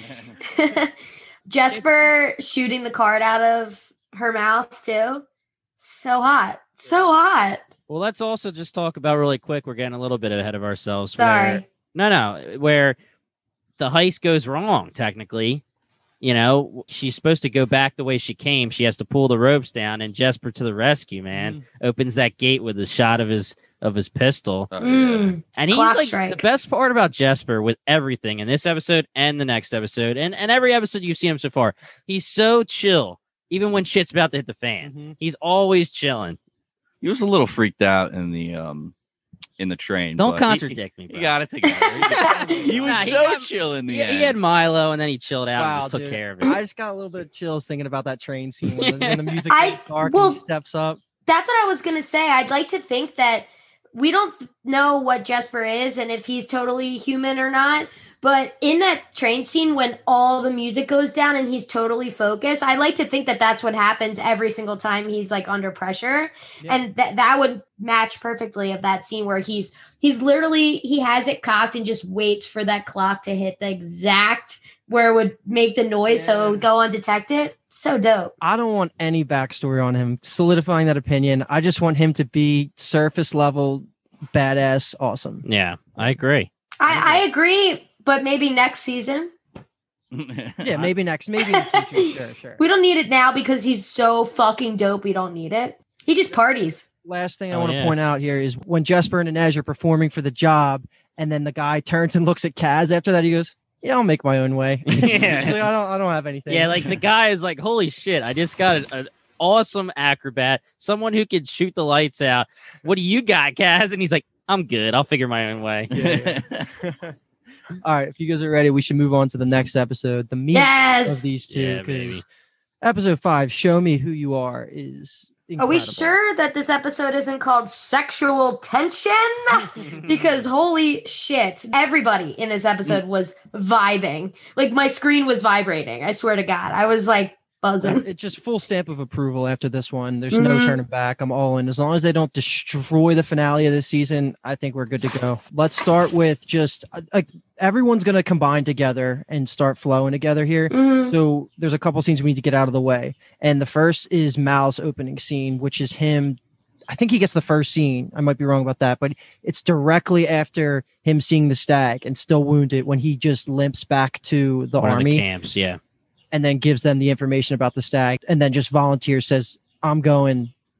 Jesper shooting the card out of her mouth too. So hot. So hot. Well, let's also just talk about really quick. We're getting a little bit ahead of ourselves. Sorry. Where, no, no, where the heist goes wrong, technically. You know, she's supposed to go back the way she came. She has to pull the ropes down, and Jesper to the rescue, man. Opens that gate with a shot of his of his pistol. Oh, yeah. Mm. And he's Clock like strike. the best part about Jesper with everything in this episode and the next episode and, and every episode you've seen him so far. He's so chill, even when shit's about to hit the fan. Mhm. He's always chilling. He was a little freaked out in the um in the train. Don't but he- contradict me, He, bro. got it together. He, got- he was Nah, he so got- chill in the He, end. he had Milo, and then he chilled out and Wow, just took dude. care of it. I just got a little bit of chills thinking about that train scene when, the, when the music I- gets dark well- and he steps up. That's what I was gonna say. I'd like to think that we don't know what Jesper is and if he's totally human or not. But in that train scene, when all the music goes down and he's totally focused, I like to think that that's what happens every single time he's like under pressure, Yeah. and that that would match perfectly of that scene where he's he's literally he has it cocked and just waits for that clock to hit the exact where it would make the noise so it Yeah. would go undetected. So dope. I don't want any backstory on him. Solidifying that opinion, I just want him to be surface level, badass, awesome. Yeah, I agree. I, I agree, but maybe next season. Yeah, maybe next, maybe in the future. Sure, sure. We don't need it now because he's so fucking dope. We don't need it. He just parties. Last thing I Oh, want to yeah. point out here is when Jesper and Inej are performing for the job, and then the guy turns and looks at Kaz. After that, he goes, "Yeah, I'll make my own way." Yeah. He's like, I don't, I don't have anything. Yeah, like the guy is like, holy shit, I just got an, an awesome acrobat, someone who can shoot the lights out. What do you got, Kaz? And he's like, I'm good. I'll figure my own way. Yeah, All right, if you guys are ready, we should move on to the next episode. The meat Yes. of these two, Yeah, because baby. episode five, "Show Me Who You Are," is Are we incredible. sure that this episode isn't called sexual tension? Because holy shit, everybody in this episode was vibing. Like my screen was vibrating. I swear to God. I was like buzzing. It's just full stamp of approval after this one. There's no Mhm. turning back. I'm all in. As long as they don't destroy the finale of this season, I think we're good to go. Let's start with just uh, like everyone's going to combine together and start flowing together here. Mhm. So there's a couple scenes we need to get out of the way. And the first is Mal's opening scene, which is him. I think he gets the first scene. I might be wrong about that, but it's directly after him seeing the stag and still wounded when he just limps back to the One of army the camps, yeah. and then gives them the information about the stag and then just volunteers, says, "I'm going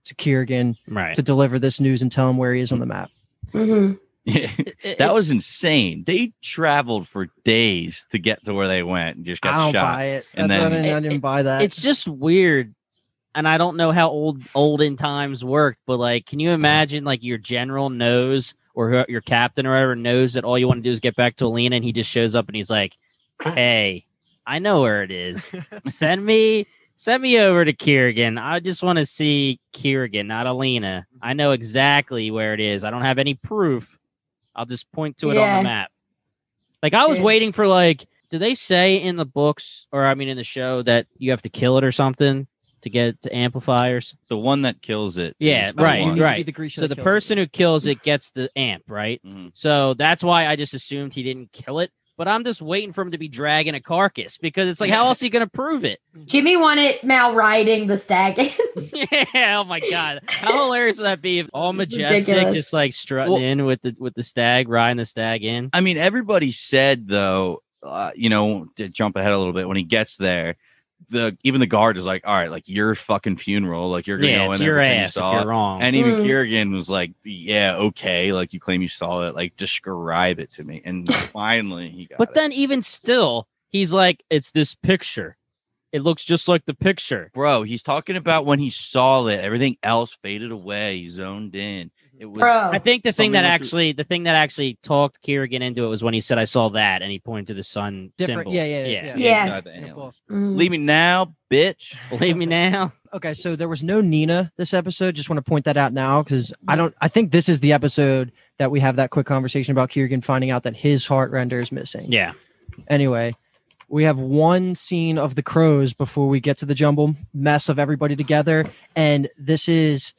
to Kiergan Right. to deliver this news and tell him where he is on the map. Mm-hmm. Yeah, that was insane. They traveled for days to get to where they went and just got I don't shot. buy it. And That's- then- I, didn't, I didn't buy that. It's just weird. And I don't know how old olden times worked, but like, can you imagine like your general knows or who- your captain or whatever knows that all you want to do is get back to Alina, and he just shows up and he's like, "Hey, I know where it is. Send me, send me over to Kiergan. I just want to see Kiergan, not Alina. I know exactly where it is. I don't have any proof. I'll just point to it on Yeah. the map." Like I was True. waiting for like, do they say in the books or I mean in the show that you have to kill it or something to get to amplifiers? The one that kills it. Yeah, is the right, You one. need to be right. the Grisha So that the kills person it. who kills it gets the amp, right? Mhm. So that's why I just assumed he didn't kill it. But I'm just waiting for him to be dragging a carcass because it's like, how else are you going to prove it? Jimmy wanted Mal riding the stag. Yeah. Oh my god. How hilarious would that be if all It's majestic, ridiculous. just like strutting Well- in with the with the stag, riding the stag in? I mean, everybody said though, uh, you know, to jump ahead a little bit, when he gets there, the even the guard is like, "All right, like your fucking funeral, like you're gonna Yeah, go it's in there your and pretend you ass if saw you're it." wrong. And even Mm. Kiergan was like, "Yeah, okay, like you claim you saw it, like describe it to me." And finally, he got But it. then even still, he's like, it's this picture. It looks just like the picture. Bro, he's talking about when he saw it, everything else faded away. He zoned in. It was Bro. I think the thing Something that went through- actually, the thing that actually talked Kiergan into it was when he said, "I saw that," and he pointed to the sun Different- symbol. yeah, yeah, yeah. Yeah. inside the Yeah, alien. well, Mm. Leave me now, bitch. Believe me now. Okay, so there was no Nina this episode. Just want to point that out now because I don't. I think this is the episode that we have that quick conversation about Kiergan finding out that his heart render is missing. Yeah. Anyway, we have one scene of the crows before we get to the jumble mess of everybody together, and this is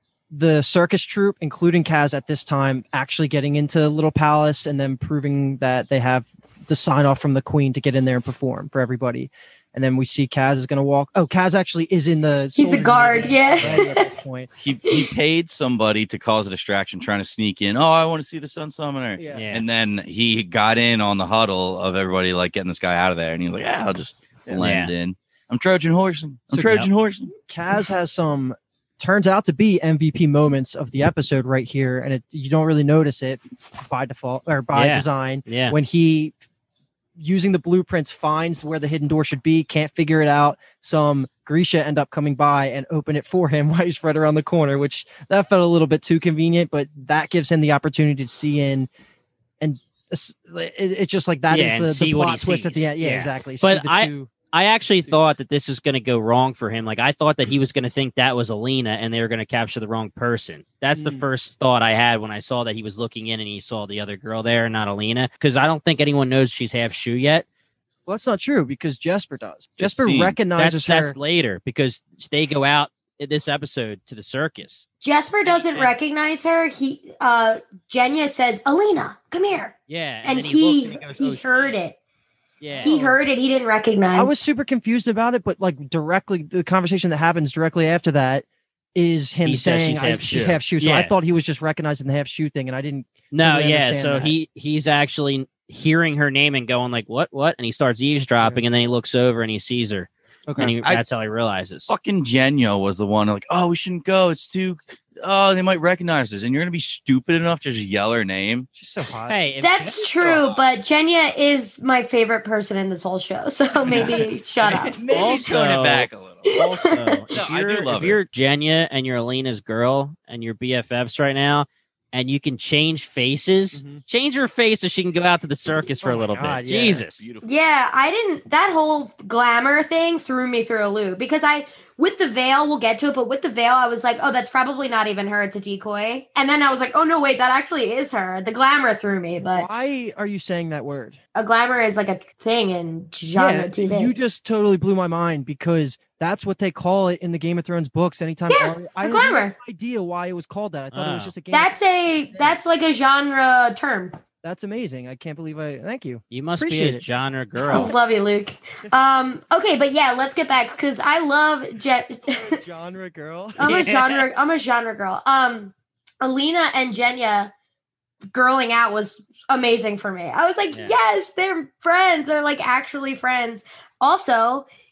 the circus troupe, including Kaz at this time, actually getting into Little Palace and then proving that they have the sign off from the Queen to get in there and perform for everybody. And then we see Kaz is going to walk. Oh, Kaz actually is in the. He's a soldier guard, unit yeah. already at this point. He he paid somebody to cause a distraction, trying to sneak in. Oh, I want to see the Sun Summoner. Yeah. Yeah. And then he got in on the huddle of everybody like getting this guy out of there, and he was like, "Yeah, I'll just blend in. I'm Trojan horsing. I'm So- Trojan horsing." Kaz has some turns out to be M V P moments of the episode right here, and it, you don't really notice it by default or by Yeah. design Yeah. when he using the blueprints finds where the hidden door should be, can't figure it out. Some Grisha end up coming by and open it for him while he's right around the corner, which that felt a little bit too convenient, but that gives him the opportunity to see in and it's it, it's just like that Yeah, is and the, see the what plot he twist at the sees. end. Yeah, Yeah. exactly. But See the I- two- I actually thought that this was going to go wrong for him. Like I thought that he was going to think that was Alina and they were going to capture the wrong person. That's the Mm. first thought I had when I saw that he was looking in and he saw the other girl there, not Alina, because I don't think anyone knows she's half shoe yet. well, that's not true because Jesper does. It's Jesper seen. That's recognizes her. that's later because they go out in this episode to the circus. Jesper doesn't And- recognize her. He uh Jenya says, "Alina, come here." Yeah, And, then he looks and goes, he "Oh, shit." heard it. Yeah, He heard it. He didn't recognize. I was super confused about it, but like directly, the conversation that happens directly after that is him He says saying she's I- half she's shoe. half shoe. So I Yeah. thought he was just recognizing the half shoe thing, and I didn't. no, totally yeah. understand So that. he he's actually hearing her name and going like, "What? What?" And he starts eavesdropping, and then he looks over and he sees her, Okay. and he, I- that's how he realizes. Fucking Genyo was the one like, "Oh, we shouldn't go. It's too. Oh, they might recognize us." And you're gonna be stupid enough to just yell her name. She's so hot. Hey, if That's Jen- true, but Jenya is my favorite person in this whole show. So maybe shut up. Maybe Also- tone it back a little. Also, if No, I you're, do love if her. you're Jenya and you're Alina's girl and you're B F Fs right now, and you can change faces, Mhm. change her face so she can go out to the circus for Oh a my little God, bit. yeah. Jesus. Beautiful. Yeah, I didn't. That whole glamour thing threw me through a loop because I, with the veil, we'll get to it, but with the veil, I was like, oh, that's probably not even her. It's a decoy. And then I was like, oh, no, wait, that actually is her. The glamour threw me, but Why are you saying that word? a glamour is like a thing in genre T V. you just totally blew my mind because that's what they call it in the Game of Thrones books. Anytime Yeah, Arya- I a had glamour. no idea why it was called that. I thought it was Oh. just a game. That's a that's like a genre term. That's amazing. I can't believe I. Thank you. You must Appreciate be a it. genre I girl. love you, Luke. Um, okay, but yeah, let's get back because I love Jet. Genre girl. I'm a Yeah. genre. I'm a genre girl. Um, Alina and Jenya girling out was amazing for me. I was like, Yeah. yes, they're friends. They're like actually friends. Also,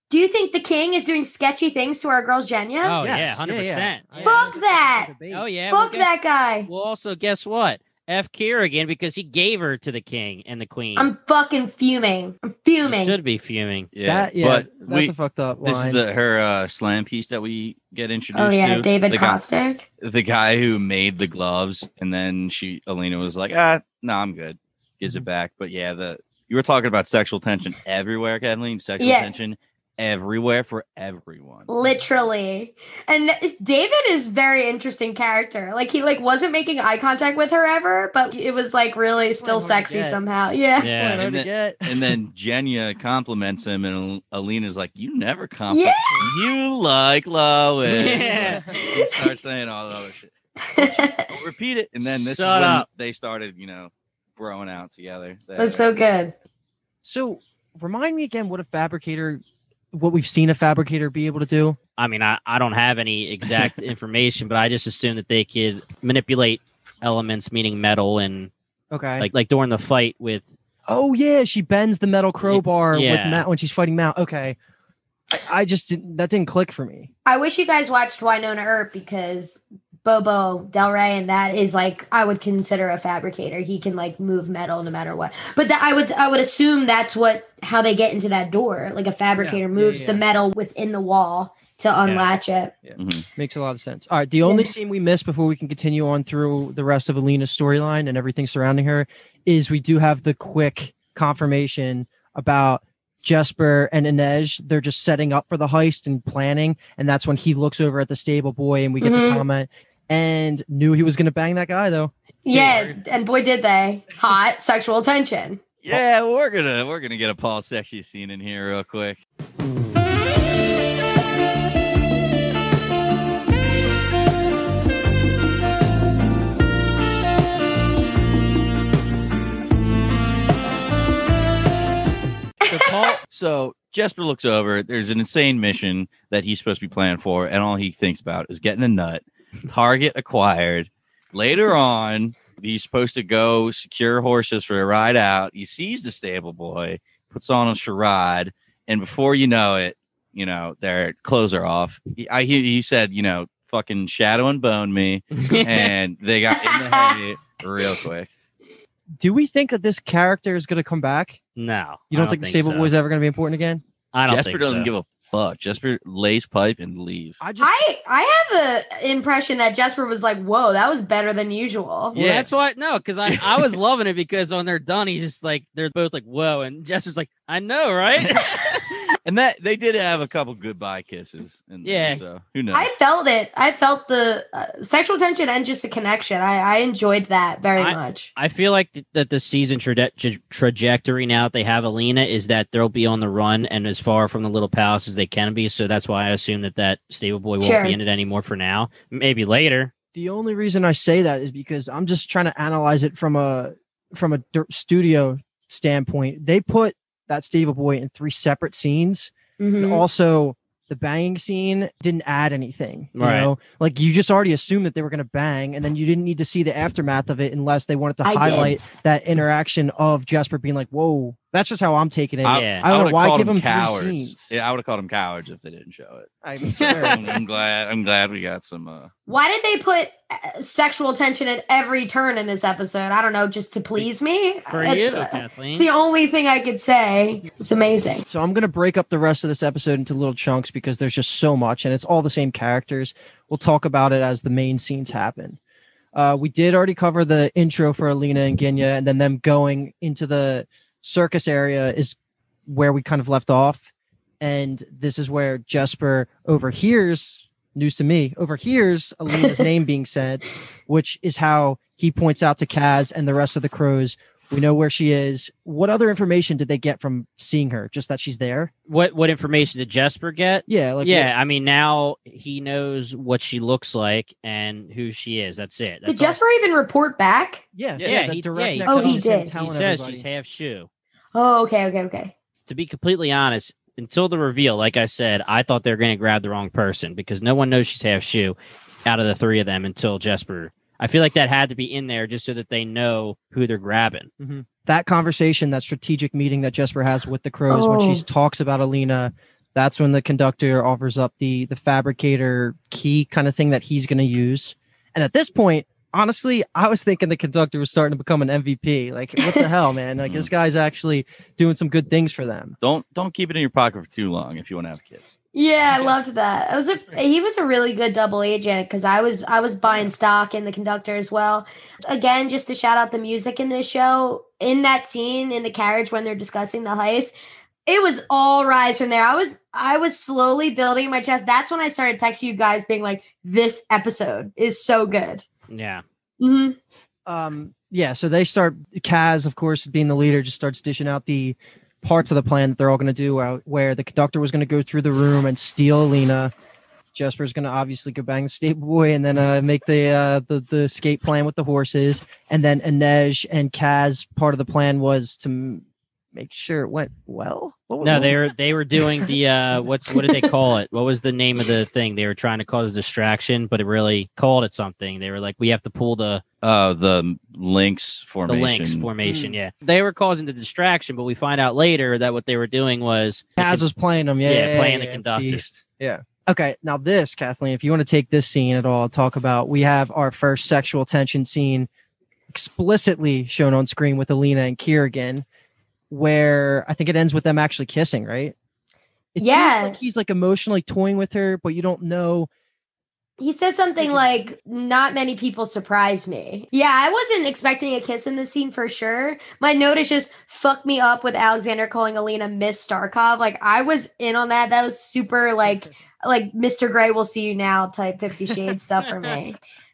Do you think the king is doing sketchy things to our girl Jenya? Oh Yes, yeah, hundred percent. yeah, yeah. Fuck Yeah, that. debate. Oh yeah. Fuck well, guess- that guy. Well, also guess what? F Kerrigan because he gave her to the king and the queen. I'm fucking fuming. I'm You fuming. should be fuming. Yeah, That, yeah, but that's we, a fucked up this line. is the her uh, slam piece that we get introduced Oh yeah, to. David the guy, Kostick. the guy who made the gloves, and then she Alina was like, ah, no, I'm good. Gives it back. But yeah, the you were talking about sexual tension everywhere, Kathleen. Sexual Yeah. tension everywhere for everyone. Literally. And David is very interesting character. Like he like wasn't making eye contact with her ever, but it was like really still hard to sexy get. somehow. Yeah. Yeah. Hard to And then- get. And then Jenya compliments him, and Alina's like, "You never compliment. Yeah. You like Lois." Yeah. He starts saying all the other shit. Don't repeat it, and then this Shut is when up. they started, you know, growing out together. That's so good. So remind me again what a fabricator, what we've seen a fabricator be able to do. I mean, I, I don't have any exact information, but I just assume that they could manipulate elements, meaning metal, and Okay. like like during the fight with. oh yeah, she bends the metal crowbar Yeah. with Matt when she's fighting Matt. Okay. I, I just didn't, that didn't click for me. I wish you guys watched Winona Earp because Bobo Del Rey and that is like I would consider a fabricator. He can like move metal no matter what. But that I would I would assume that's what how they get into that door. Like a fabricator Yeah, moves yeah, the yeah. metal within the wall to unlatch it. Mhm. Makes a lot of sense. All right. The only Yeah. scene we missed before we can continue on through the rest of Alina's storyline and everything surrounding her is we do have the quick confirmation about Jesper and Inej. They're just setting up for the heist and planning. And that's when he looks over at the stable boy and we get Mhm. the comment and knew he was going to bang that guy though. Yeah, and boy did they. Hot sexual tension. Yeah, we're gonna we're gonna get a Paul sexy scene in here real quick. So Paul, So Jesper looks over. There's an insane mission that he's supposed to be planning for, and all he thinks about is getting a nut. Target acquired. Later on, he's supposed to go secure horses for a ride out. He sees the stable boy, puts on a charade, and before you know it, you know their clothes are off. He, I, he, he said, you know, fucking shadow and bone me, and they got in the head real quick. Do we think that this character is going to come back? no, You I don't, think the stable so. boy is ever going to be important again? I don't Jesper think doesn't so. give a fuck. Jesper lays pipe and leave. I just I I have the impression that Jesper was like, "Whoa, that was better than usual." Well, Yeah. that's why no, because I, I was loving it because when they're done, he's just like they're both like whoa, and Jesper's like I know, right? And that they did have a couple goodbye kisses. And Yeah. So who knows? I felt it. I felt the uh, sexual tension and just a connection. I, I enjoyed that very I- much. I feel like th- that the season traje- tra- trajectory now that they have Alina is that they'll be on the run and as far from the little palace as they can be. So that's why I assume that that stable boy won't Sure. be in it anymore for now. Maybe later. the only reason I say that is because I'm just trying to analyze it from a from a dir- studio standpoint. They put that stable boy in three separate scenes. Mhm. And also the banging scene didn't add anything. You Right. know, like you just already assumed that they were going to bang, and then you didn't need to see the aftermath of it unless they wanted to I did. highlight that interaction of Jesper being like, "Whoa." That's just how I'm taking it. I, Yeah. I don't know would've why called give them them three cowards. scenes. Yeah, I would have called them cowards if they didn't show it. I mean, sure. I'm, I'm glad. I'm glad we got some. Uh, Why did they put uh, sexual tension at every turn in this episode? I don't know, just to please me. For It's, you, uh, Kathleen. It's the only thing I could say. It's amazing. So I'm going to break up the rest of this episode into little chunks because there's just so much and it's all the same characters. We'll talk about it as the main scenes happen. Uh, we did already cover the intro for Alina and Genya, and then them going into the circus area is where we kind of left off. And this is where Jesper overhears, news to me, overhears Alina's name being said, which is how he points out to Kaz and the rest of the crows. We know where she is. What other information did they get from seeing her? Just that she's there? what what information did Jesper get? Yeah, like yeah, I mean now he knows what she looks like and who she is. That's it. Did That's all. Jesper even report back? yeah, Yeah, yeah, the he- direct yeah, he- next Oh, one he is him did. He telling says everybody. she's half shoe. Oh, okay, okay, okay. To be completely honest, until the reveal, like I said, I thought they were going to grab the wrong person because no one knows she's half shoe out of the three of them until Jesper. I feel like that had to be in there just so that they know who they're grabbing. That conversation, that strategic meeting that Jesper has with the crows when Oh. she talks about Alina, That's when the conductor offers up the the fabricator key kind of thing that he's going to use. And at this point, honestly, I was thinking the conductor was starting to become an M V P. Like, what the hell, man? Like, this guy's actually doing some good things for them. Don't don't keep it in your pocket for too long if you want to have kids. Yeah, I loved that. It was a he was a really good double agent because I was I was buying stock in the conductor as well. Again, just to shout out the music in this show, in that scene in the carriage when they're discussing the heist, it was all rise from there. I was I was slowly building my chest. That's when I started texting you guys, being like, "This episode is so good." Yeah. Mm-hmm. Um. Yeah. So they start. Kaz, of course, being the leader, just starts dishing out the parts of the plan that they're all going to do. Uh, where the conductor was going to go through the room and steal Alina. Jesper's going to obviously go bang the stable boy and then uh, make the, uh, the the escape plan with the horses. And then Inej and Kaz, part of the plan was to m- make sure it went well. What, No, what- they were they were doing the uh, what's what did they call it? What was the name of the thing? They were trying to cause a distraction, but it really called it something. They were like, we have to pull the Uh, the Lynx the formation. links formation. Yeah, they were causing the distraction, but we find out later that what they were doing was Kaz was playing them. Yeah, Yeah, yeah, playing the yeah, conductor. beast. Yeah. Okay. Now this, Kathleen, if you want to take this scene at all, talk about, we have our first sexual tension scene explicitly shown on screen with Alina and Kiergan, where I think it ends with them actually kissing, right? It Yeah. seems like he's like emotionally toying with her, but you don't know. He said something like, "Not many people surprise me." Yeah, I wasn't expecting a kiss in this scene for sure. My note is just fuck me up with Alexander calling Alina Miss Starkov. Like, I was in on that. That was super like like Mister Gray will see you now type Fifty Shades stuff for me.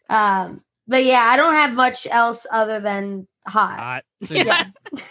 Um, but yeah, I don't have much else other than hot. hot. So, Yeah.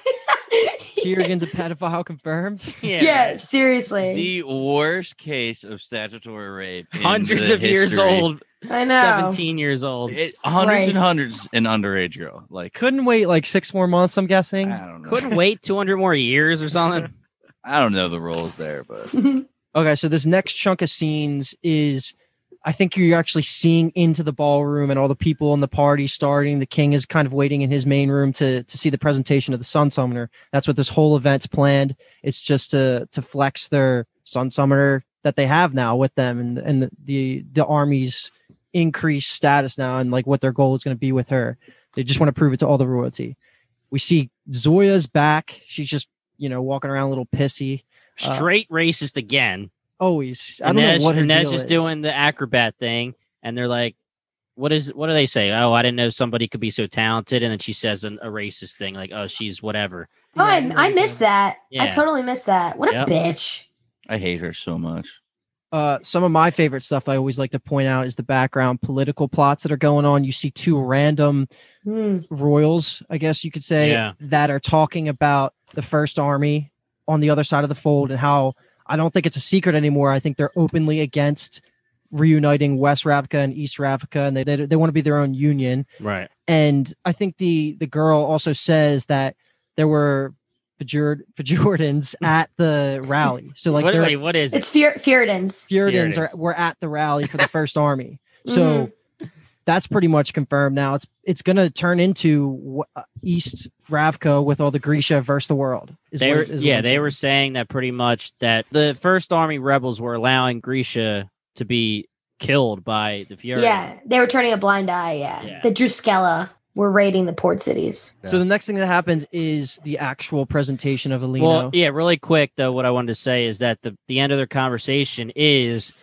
Kiergan's a pedophile confirmed. yeah, Yeah, seriously. The worst case of statutory rape. in hundreds the of years history. old, I know. seventeen years old. It, hundreds Christ. and hundreds an underage girl. Like, Couldn't wait like six more months, I'm guessing. I don't know. Couldn't wait two hundred more years or something. I don't know the rules there, but Okay, so this next chunk of scenes is, I think you're actually seeing into the ballroom and all the people in the party starting. The king is kind of waiting in his main room to to see the presentation of the Sun Summoner. That's what this whole event's planned. It's just to to flex their Sun Summoner that they have now with them, and and the the, the army's increased status now, and like what their goal is going to be with her. They just want to prove it to all the royalty. We see Zoya's back. She's just, you know, walking around a little pissy. Uh, Straight racist again. Always. I And don't Nej, know what her andNej deal is is. doing the acrobat thing, and they're like, "What is? What do they say? Oh, I didn't know somebody could be so talented." And then she says an, a racist thing, like, "Oh, she's whatever." Oh, I, Yeah, I missed that. I Yeah. totally missed that. What a Yep. bitch. I hate her so much. Uh, some of my favorite stuff I always like to point out is the background political plots that are going on. You see two random Hmm. royals, I guess you could say, Yeah. that are talking about the First Army on the other side of the fold, and how I don't think it's a secret anymore. I think they're openly against reuniting West Ravka and East Ravka, and they they, they want to be their own union. Right. And I think the the girl also says that there were Fjord, Fjordans at the rally. So like what, they're wait, what is it? It's Fier- Fjordans. Fjordans are Fjordans. were at the rally for the First Army. So that's pretty much confirmed now. It's it's going to turn into uh, East Ravka with all the Grisha versus the world. is They what- were, is what yeah, I'm they saying. were saying that pretty much that the First Army rebels were allowing Grisha to be killed by the Fury. Yeah, they were turning a blind eye. Yeah, Yeah. the Druskella were raiding the port cities. So the next thing that happens is the actual presentation of Alina. Well, yeah, really quick though, what I wanted to say is that the the end of their conversation is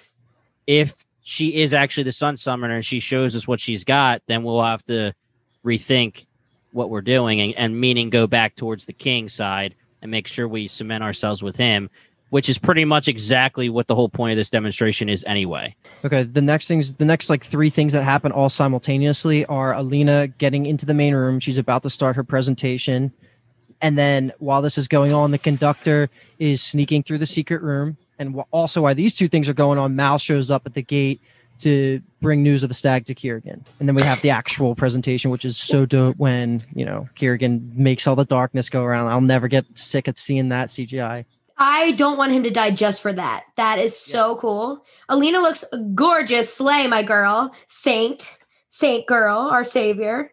if she is actually the Sun Summoner and she shows us what she's got, then we'll have to rethink what we're doing and, and meaning go back towards the king side and make sure we cement ourselves with him, which is pretty much exactly what the whole point of this demonstration is anyway. Okay, the next things, the next like three things that happen all simultaneously are Alina getting into the main room. She's about to start her presentation. And then while this is going on, the conductor is sneaking through the secret room. And wh- also while these two things are going on, Mal shows up at the gate to bring news of the stag to Kiergan. And then we have the actual presentation, which is so dope when, you know, Kiergan makes all the darkness go around. I'll never get sick of seeing that C G I. I don't want him to die just for that. That is so cool. Alina looks gorgeous. Slay, my girl. Saint. Saint girl, our savior.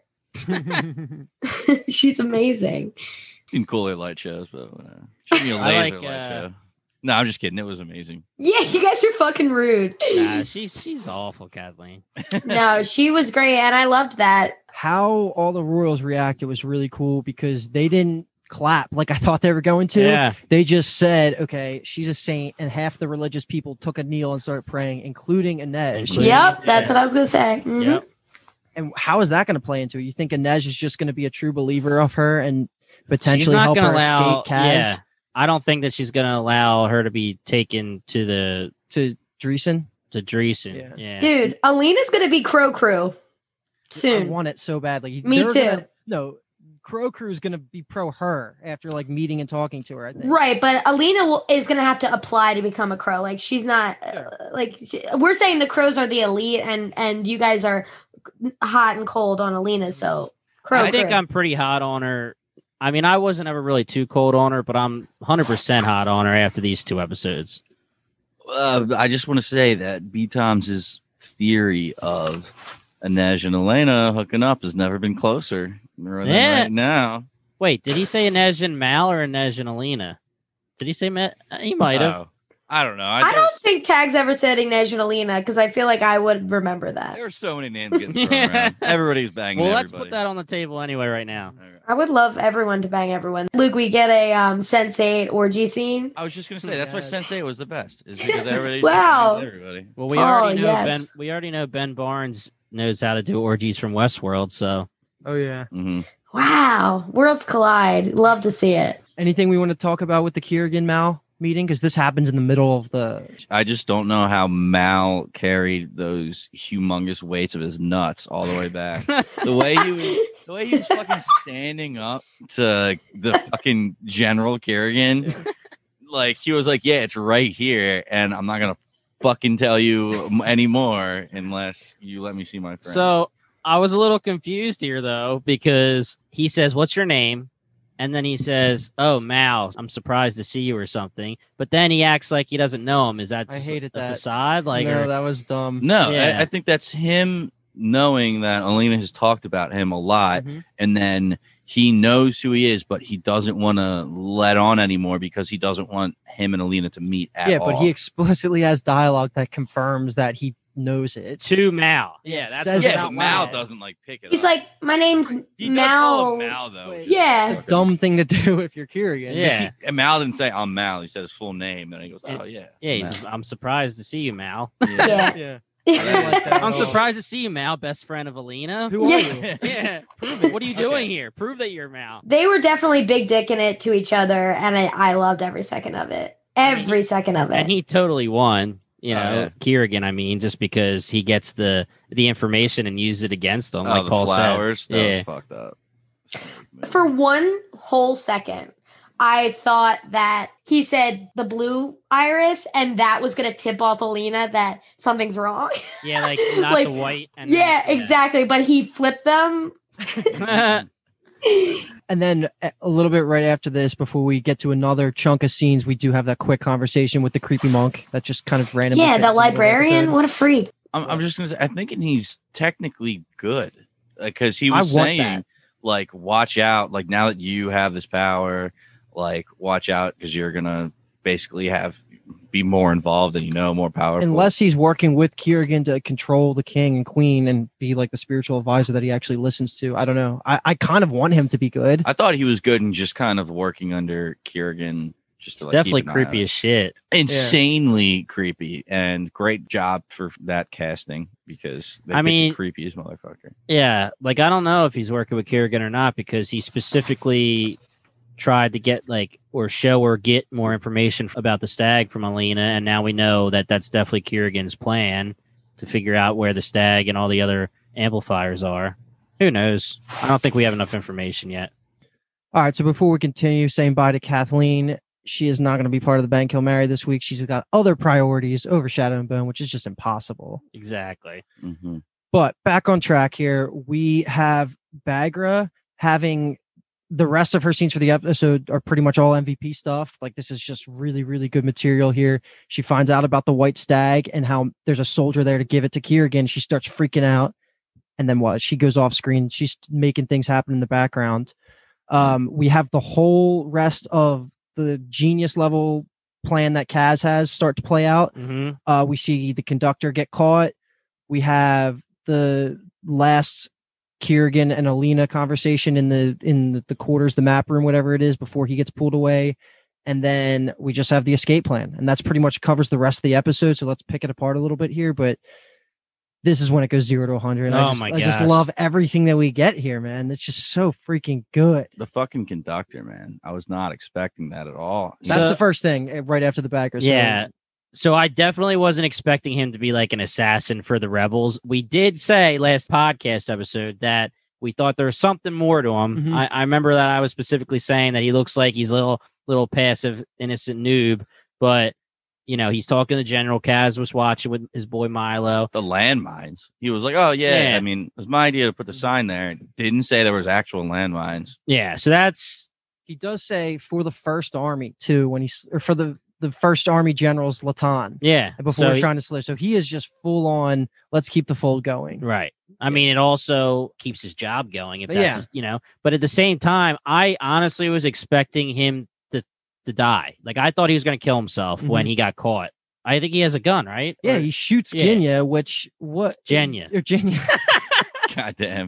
She's amazing. Seen cooler light shows, but whatever. Show me a I laser like, light uh, show. No, I'm just kidding. It was amazing. Yeah, you guys are fucking rude. Nah, she's she's awful, Kathleen. No, she was great, and I loved that. How all the royals reacted was really cool because they didn't clap like I thought they were going to. Yeah. They just said, okay, she's a saint, and half the religious people took a kneel and started praying, including Inej. Including- Yep, that's what I was gonna say. Mhm. Yep. And how is that going to play into it? You think Inej is just going to be a true believer of her and She's potentially not help gonna her allow. escape Kaz Yeah, I don't think that she's gonna allow her to be taken to the to Dreesen? to Dreesen. Yeah. Yeah. Dude, Alina's gonna be Crow Crew I soon. want it so badly. Me They're too. Gonna, no, Crow Crew is going to be pro her after like meeting and talking to her. I think. Right, but Alina will, is going to have to apply to become a crow. Like she's not Sure. uh, like she, we're saying the crows are the elite, and and you guys are hot and cold on Alina. So crow. I think crew. I'm pretty hot on her. I mean, I wasn't ever really too cold on her, but I'm one hundred percent hot on her after these two episodes. Uh, I just want to say that B. Tom's theory of Inej and Elena hooking up has never been closer than Yeah. right now. Wait, did he say Inej and Mal or Inej and Alina? Did he say Matt? He might have. Oh, I don't know. I, I don't think Tags ever said Inej and Alina because I feel like I would remember that. There are so many names getting thrown Yeah. around. Everybody's banging Well, let's everybody. put that on the table anyway right now. All right. I would love everyone to bang everyone. Luke, we get a um Sense eight orgy scene. I was just gonna say that's why Yes. Sensei was the best. Is because everybody Wow. everybody. Well, we Oh, already know yes. Ben. We already know Ben Barnes knows how to do orgies from Westworld. So Oh yeah. hmm Wow, worlds collide. Love to see it. Anything we want to talk about with the Kiergan Mal meeting? Because this happens in the middle of the. I just don't know how Mal carried those humongous weights of his nuts all the way back. the way he was, the way he was fucking standing up to the fucking General Kerrigan, like he was like, "Yeah, it's right here, and I'm not gonna fucking tell you m- anymore unless you let me see my friend." So I was a little confused here though, because he says, "What's your name?" And then he says, "Oh, Mal, I'm surprised to see you," or something. But then he acts like he doesn't know him. Is that I just hated a that. facade? Like, no, or- that was dumb. no, Yeah. I, I think that's him knowing that Alina has talked about him a lot, Mhm. and then he knows who he is, but he doesn't want to let on anymore because he doesn't want him and Alina to meet at Yeah, all. but he explicitly has dialogue that confirms that he knows it. to Mal. Yeah, Yeah, it that's says what- it yeah, out but Mal loud. doesn't like pick it He's up. like, my name's he does call Mal. him Mal though. which is Yeah. fucking- Dumb thing to do if you're Kiergan. Yeah. He- and Mal didn't say I'm Mal. He said his full name, and he goes, "Oh yeah, Yeah, I'm he's, Mal." I'm surprised to see you, Mal. Yeah. Yeah. I didn't like that at I'm all. surprised to see you, Mal, best friend of Alina. Who are Yeah. you? Yeah, prove it. What are you doing Okay. here? Prove that you're Mal. They were definitely big dicking it to each other, and I, I loved every second of it. Every second of it. And he totally won. You Oh, know, yeah. Kiergan. I mean, just because he gets the the information and use it against him, Oh, like the Paul flowers. said. That Yeah. was fucked up. For one whole second, I thought that he said the blue iris, and that was going to tip off Alina that something's wrong. Yeah, like not Like, the white. And yeah, exactly. But he flipped them. exactly. And then a a little bit right after this, before we get to another chunk of scenes, we do have that quick conversation with the creepy monk that just kind of randomly. Yeah, fit the in middle of the librarian. episode. What a freak. I'm, I'm just gonna say, I think he's technically good because he I was want saying, that. like, watch out. Like now that you have this power, like, watch out because you're gonna basically have be more involved and you know more powerful. Unless he's working with Kiergan to control the king and queen and be like the spiritual advisor that he actually listens to. I don't know. I, I kind of want him to be good. I thought he was good and just kind of working under Kiergan. Just to, It's like, definitely keep an eye creepy on as shit. it. Insanely creepy, and great job for that casting because they I picked mean- the creepiest motherfucker. Yeah, like I don't know if he's working with Kiergan or not because he specifically tried to get like or show or get more information about the stag from Alina, and now we know that that's definitely Kiergan's plan to figure out where the stag and all the other amplifiers are. Who knows? I don't think we have enough information yet. All right. So before we continue saying bye to Kathleen, she is not going to be part of the Ban Kill Mary this week. She's got other priorities over Shadow and Bone, which is just impossible. Exactly. Mm-hmm. But back on track here, we have Bagra having the rest of her scenes for the episode are pretty much all M V P stuff. Like this is just really, really good material here. She finds out about the white stag and how there's a soldier there to give it to Kiergan. She starts freaking out. And then what? She goes off screen. She's making things happen in the background. Um, we have the whole rest of the genius level plan that Kaz has start to play out. hmm Uh, we see the conductor get caught. We have the last Kieran and Alina conversation in the in the, the quarters, the map room, whatever it is, before he gets pulled away. And then we just have the escape plan. And that's pretty much covers the rest of the episode. So let's pick it apart a little bit here. But this is when it goes zero to one hundred. Oh I just, my I just gosh. love everything that we get here, man. It's just so freaking good. The fucking conductor, man. I was not expecting that at all. That's So- the first thing eh, right after the backer. So, Yeah. So I definitely wasn't expecting him to be like an assassin for the rebels. We did say last podcast episode that we thought there was something more to him. Mhm. I, I remember that I was specifically saying that he looks like he's a little little passive, innocent noob, but you know, he's talking to General. Kaz was watching with his boy Milo. The landmines. He was like, "Oh yeah." Yeah. I mean, it was my idea to put the sign there. It didn't say there was actual landmines. Yeah, so that's He does say for the first army too, when he's or for the the first army generals Latan yeah. before so we're he- trying to slay. So he is just full on. Let's keep the fold going. Right. I mean, it also keeps his job going. If that's Yeah. his- you know, but at the same time, I honestly was expecting him to to die. Like I thought he was going to kill himself when Mhm. he got caught. I think he has a gun, right? Yeah, Or- he shoots Yeah. Ginya, which what Genya. or Genya. God damn.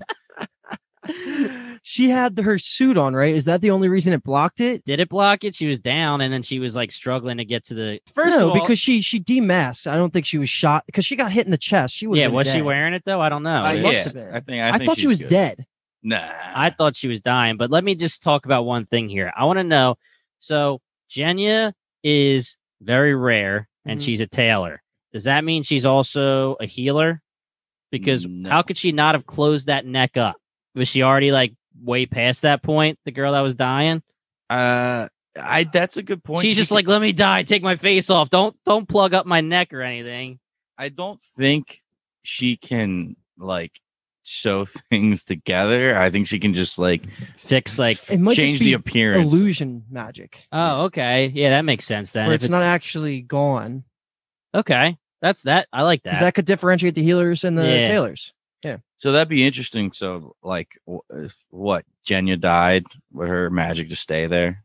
She had her suit on, right? Is that the only reason it blocked it? did it block it? She was down, and then she was like struggling to get to the first no, of all, because she she demasked. I don't think she was shot because she got hit in the chest. She would. yeah, was she wearing it though? I don't know. Uh, She It- must yeah, have been. I think. I, I, think thought she she's was good. dead. Nah. I thought she was dying, but let me just talk about one thing here. I want to know. So Genya is very rare, and Mhm. she's a tailor. Does that mean she's also a healer? Because No. how could she not have closed that neck up? Was she already like way past that point? The girl that was dying. Uh, I. That's a good point. She's She just could- like, let me die, take my face off. Don't don't plug up my neck or anything. I don't think she can like sew things together. I think she can just like Fix like. It might change just the be appearance. illusion magic, Oh, okay. Yeah, that makes sense then. where If it's, not actually gone. okay. That's that. I like Because that. that could differentiate the healers and the Yeah. tailors. So that'd be interesting. So like, wh- is- what? Genya died with her magic to stay there.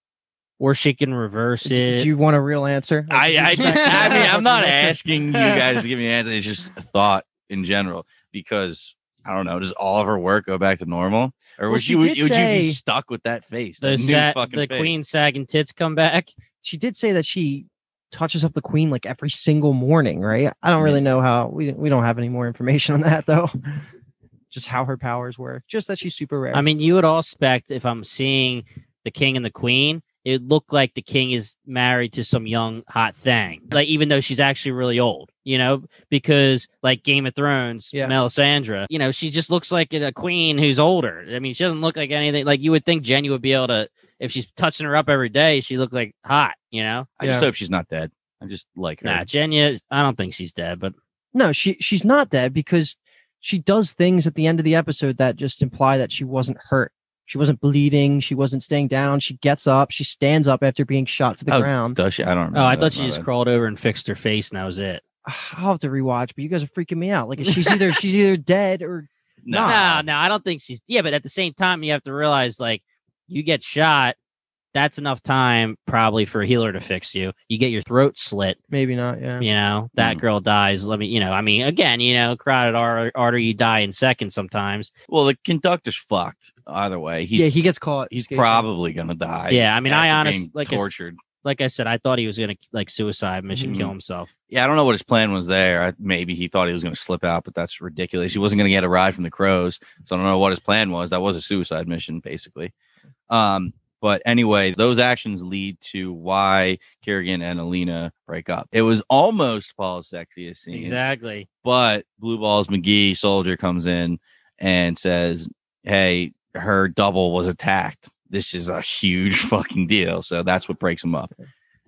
Or she can reverse Do, it. do you want a real answer? Like, I, did you I, expect- I mean, I'm not asking you guys to give me an answer. It's just a thought in general because I don't know. Does all of her work go back to normal, or Well, would she you would, did would you be say- stuck with that face? the That new sa- fucking the face? queen sagging tits come back. She did say that she touches up the queen like every single morning, right? I don't really know how. We we don't have any more information on that though. Just how her powers work. Just that she's super rare. I mean, you would all expect if I'm seeing the king and the queen, it looked like the king is married to some young hot thing. Like even though she's actually really old, you know, because like Game of Thrones, Yeah. Melisandre, you know, she just looks like a queen who's older. I mean, she doesn't look like anything. Like you would think Jenny would be able to, if she's touching her up every day, she looked like hot, you know. I just Yeah. hope she's not dead. I just like her. Nah, Jenya, I don't think she's dead, but no, she she's not dead because she does things at the end of the episode that just imply that she wasn't hurt. She wasn't bleeding. She wasn't staying down. She gets up. She stands up after being shot to the Oh, ground. Does she? I don't. oh, I remember thought that, she my just bad. crawled over and fixed her face, and that was it. I'll have to rewatch, but you guys are freaking me out. Like she's either she's either dead or No, No, no, I don't think she's. Yeah, but at the same time, you have to realize, like, you get shot. That's enough time probably for a healer to fix you. You get your throat slit. maybe not. Yeah. You know that Mm. girl dies. Let me. You know. I mean, again, you know, carotid ar- artery. You die in seconds sometimes. Well, the conductor's fucked. Either way, he, yeah, he gets caught. he's escaping. probably gonna die. Yeah, I mean, I after honest- being like I s- tortured. Like I said, I thought he was gonna like suicide mission, Mhm. kill himself. Yeah, I don't know what his plan was there. I, maybe he thought he was going to slip out, but that's ridiculous. He wasn't going to get a ride from the Crows, so I don't know what his plan was. That was a suicide mission, basically. Um, but anyway, those actions lead to why Kieran and Alina break up. It was almost Paul's sexiest scene, Exactly. but Blue Balls McGee Soldier comes in and says, "Hey, her double was attacked. This is a huge fucking deal." So that's what breaks them up.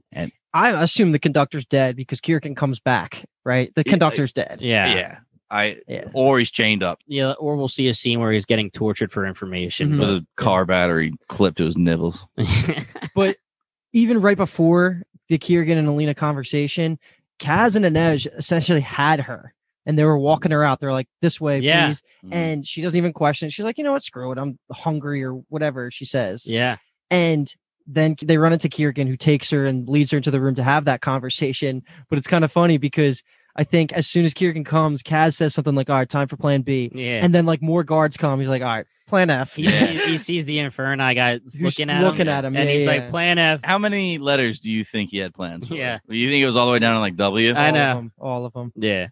I assume the conductor's dead because Kierkegaard comes back, right? The Yeah, conductor's dead. Yeah. Yeah, I Yeah. or he's chained up Yeah. Or we'll see a scene where he's getting tortured for information. Mhm. with a car battery clipped to his nipples. But Even right before the Kierkegaard and Alina conversation, Kaz and Inej essentially had her and they were walking her out. They're like, this way, Yeah. please. And she doesn't even question it. She's like, you know what? Screw it. I'm hungry or whatever she says. yeah. And then they run into Kiergan, who takes her and leads her into the room to have that conversation. But it's kind of funny because I think as soon as Kiergan comes, Kaz says something like, all right, time for plan B. Yeah. And then like more guards come. He's like, all right, plan F. He, sees, he sees the Inferni guy looking at looking him. at him. And yeah, he's yeah. like, plan F. How many letters do you think he had plans for? Yeah. Do you think it was all the way down to like W? I All know. of them, all of them. Yeah.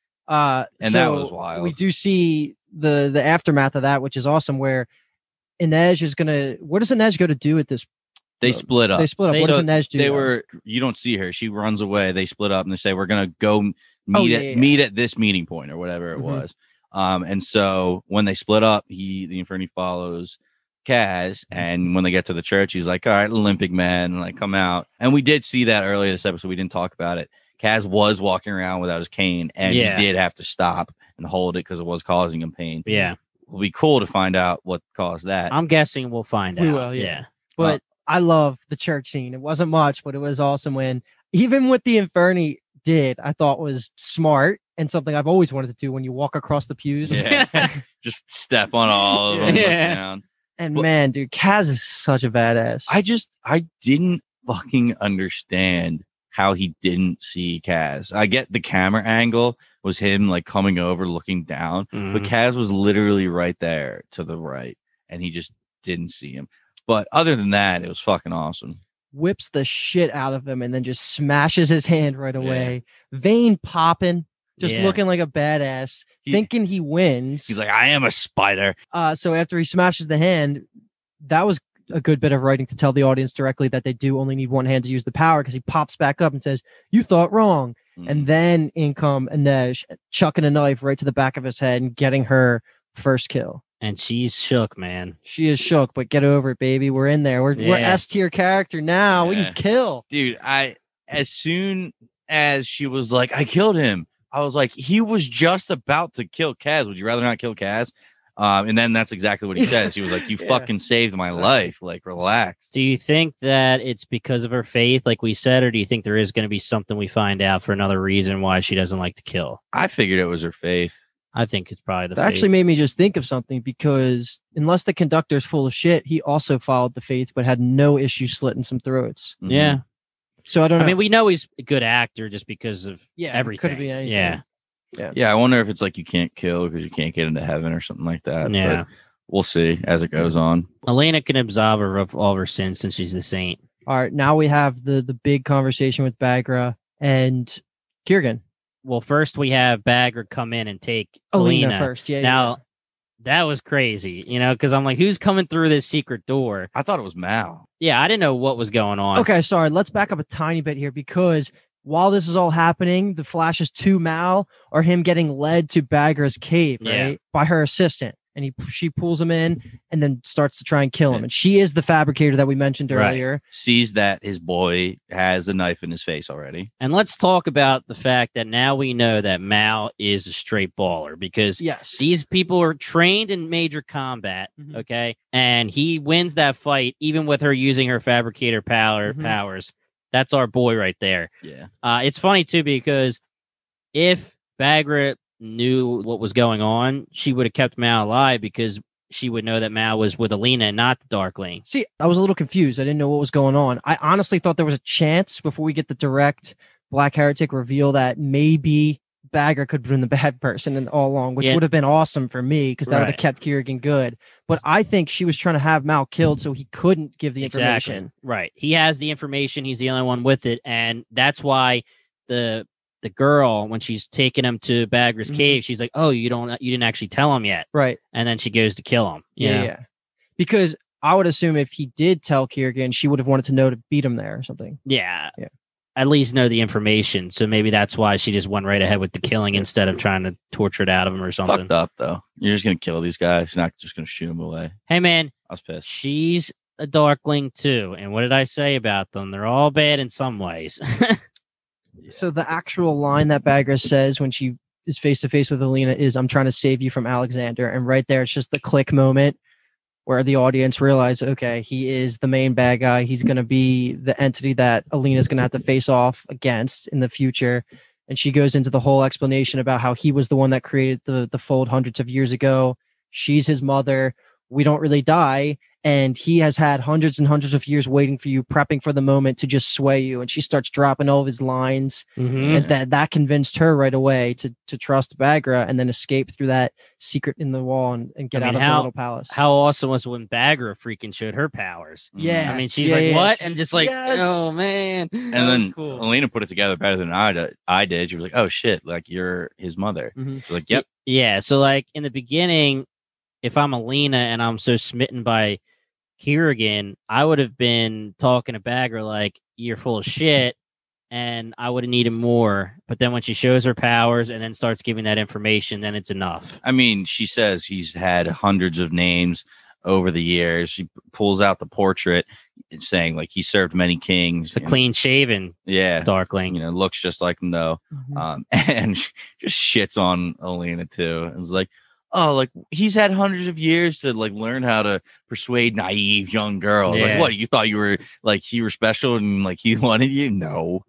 Uh, And so that was wild. We do see the the aftermath of that, which is awesome, where Inej is going to, what does Inej go to do at this? They split up. They split up. They- what so does Inej do? They though? were. You don't see her. She runs away. They split up and they say we're gonna go meet Oh, yeah, at yeah. meet at this meeting point or whatever it Mhm. was. Um, and so when they split up, he the Inferni follows Kaz, and when they get to the church, he's like, "All right, Olympic men, like come out." And we did see that earlier this episode. We didn't talk about it. Kaz was walking around without his cane, and Yeah. he did have to stop and hold it because it was causing him pain. Yeah. It'll be cool to find out what caused that. I'm guessing we'll find We out. will, yeah. yeah. But I love the church scene. It wasn't much, but it was awesome when even what the Inferni did, I thought was smart and something I've always wanted to do when you walk across the pews. Yeah. Just step on all of them. look Yeah. down. And Well- man, dude, Kaz is such a badass. I just I didn't fucking understand how he didn't see Kaz. I get the camera angle was him like coming over looking down, Mhm. but Kaz was literally right there to the right and he just didn't see him. But other than that, it was fucking awesome. Whips the shit out of him and then just smashes his hand right away. Vein popping, just Yeah. looking like a badass, He- thinking he wins. He's like, I am a spider. Uh, so after he smashes the hand, that was a good bit of writing to tell the audience directly that they do only need one hand to use the power, because he pops back up and says, "You thought wrong." Mm. And then in come Inej, chucking a knife right to the back of his head and getting her first kill. And she's shook, man. She is shook, but get over it, baby. We're in there. We're we're Yeah. S tier character now. We Yeah. can kill. Dude, I as soon as she was like, I killed him, I was like, he was just about to kill Kaz. Would you rather not kill Kaz? Um, and then that's exactly what he says. He was like, you Yeah. fucking saved my life. Like, relax. Do you think that it's because of her faith, like we said, or do you think there is going to be something we find out for another reason why she doesn't like to kill? I figured it was her faith. I think it's probably the That faith. actually made me just think of something, because unless the conductor's full of shit, he also followed the faith but had no issue slitting some throats. Mhm. Yeah. So I don't know. I mean, we know he's a good actor just because of Yeah, it everything. could be anything. Yeah. Yeah, I wonder if it's like you can't kill because you can't get into heaven or something like that. Yeah. But we'll see as it goes on. Elena can absolve her of all of her sins since she's the saint. All right, now we have the the big conversation with Bagra and Kiergan. Well, first we have Bagger come in and take Alina, Alina. first. Yeah. Now, that was crazy, you know, because I'm like, who's coming through this secret door? I thought it was Mal. Yeah, I didn't know what was going on. yeah. Okay, sorry. Let's back up a tiny bit here, because while this is all happening, the flashes to Mal are him getting led to Bagra's cave, right? Yeah. By her assistant. And he she pulls him in and then starts to try and kill him. And she is the fabricator that we mentioned Right. earlier. Sees that his boy has a knife in his face already. And let's talk about the fact that now we know that Mal is a straight baller because Yes. these people are trained in major combat, Mhm. okay? And he wins that fight even with her using her fabricator power Mhm. powers. That's our boy right there. Yeah. Uh, it's funny too because if Bagra knew what was going on, she would have kept Mal alive because she would know that Mal was with Alina and not the Darkling. See, I was a little confused. I didn't know what was going on. I honestly thought there was a chance before we get the direct Black Heretic reveal that maybe Bagger could have been the bad person and all along, which Yeah. would have been awesome for me because that would have Right. kept Kiergan good. But I think she was trying to have Mal killed so he couldn't give the Exactly. information. Right. He has the information. He's the only one with it, and that's why the the girl, when she's taking him to Bagra's Mhm. cave, she's like, "Oh, you don't, you didn't actually tell him yet," Right. and then she goes to kill him. you Yeah, know? yeah. Because I would assume if he did tell Kiergan, she would have wanted to know to beat him there or something. yeah, Yeah. At least know the information. So maybe that's why she just went right ahead with the killing instead of trying to torture it out of him or something. Fucked up though. You're just gonna kill these guys. You're not just gonna shoot them away. Hey, man, I was pissed. she's a Darkling too, and what did I say about them? They're all bad in some ways. So the actual line that Bagger says when she is face to face with Alina is, "I'm trying to save you from Alexander." And right there, it's just the click moment where the audience realize, okay, he is the main bad guy. He's going to be the entity that Alina is going to have to face off against in the future. And she goes into the whole explanation about how he was the one that created the, the fold hundreds of years ago. She's his mother. We don't really die. and he has had hundreds and hundreds of years waiting for you, prepping for the moment to just sway you. And she starts dropping all of his lines, Mhm. and that that convinced her right away to to trust Bagra and then escape through that secret in the wall and, and get I mean, out of how- the little palace. How awesome was it when Bagra freaking showed her powers? Yeah. I mean, she's Yeah, like, yeah, what? she- And just like, Yes. oh, man. And That was then cool. Elena put it together better than I did. I did. She was like, "Oh shit! Like you're his mother." Mhm. She's like, "Yep." Yeah. So, like, in the beginning, if I'm Alina and I'm so smitten by Kiergan, I would have been talking to Bagra like, you're full of shit. And I would have needed more. But then when she shows her powers and then starts giving that information, then it's enough. I mean, she says he's had hundreds of names over the years. She pulls out the portrait, saying like he served many kings. It's a you know. clean shaven Yeah, Darkling. you know, looks just like him though. Mhm. Um, and she just shits on Elena too. And was like, "Oh, like he's had hundreds of years to like learn how to persuade naive young girls. Yeah. Like, what you thought you were like you were special and like he wanted you? No."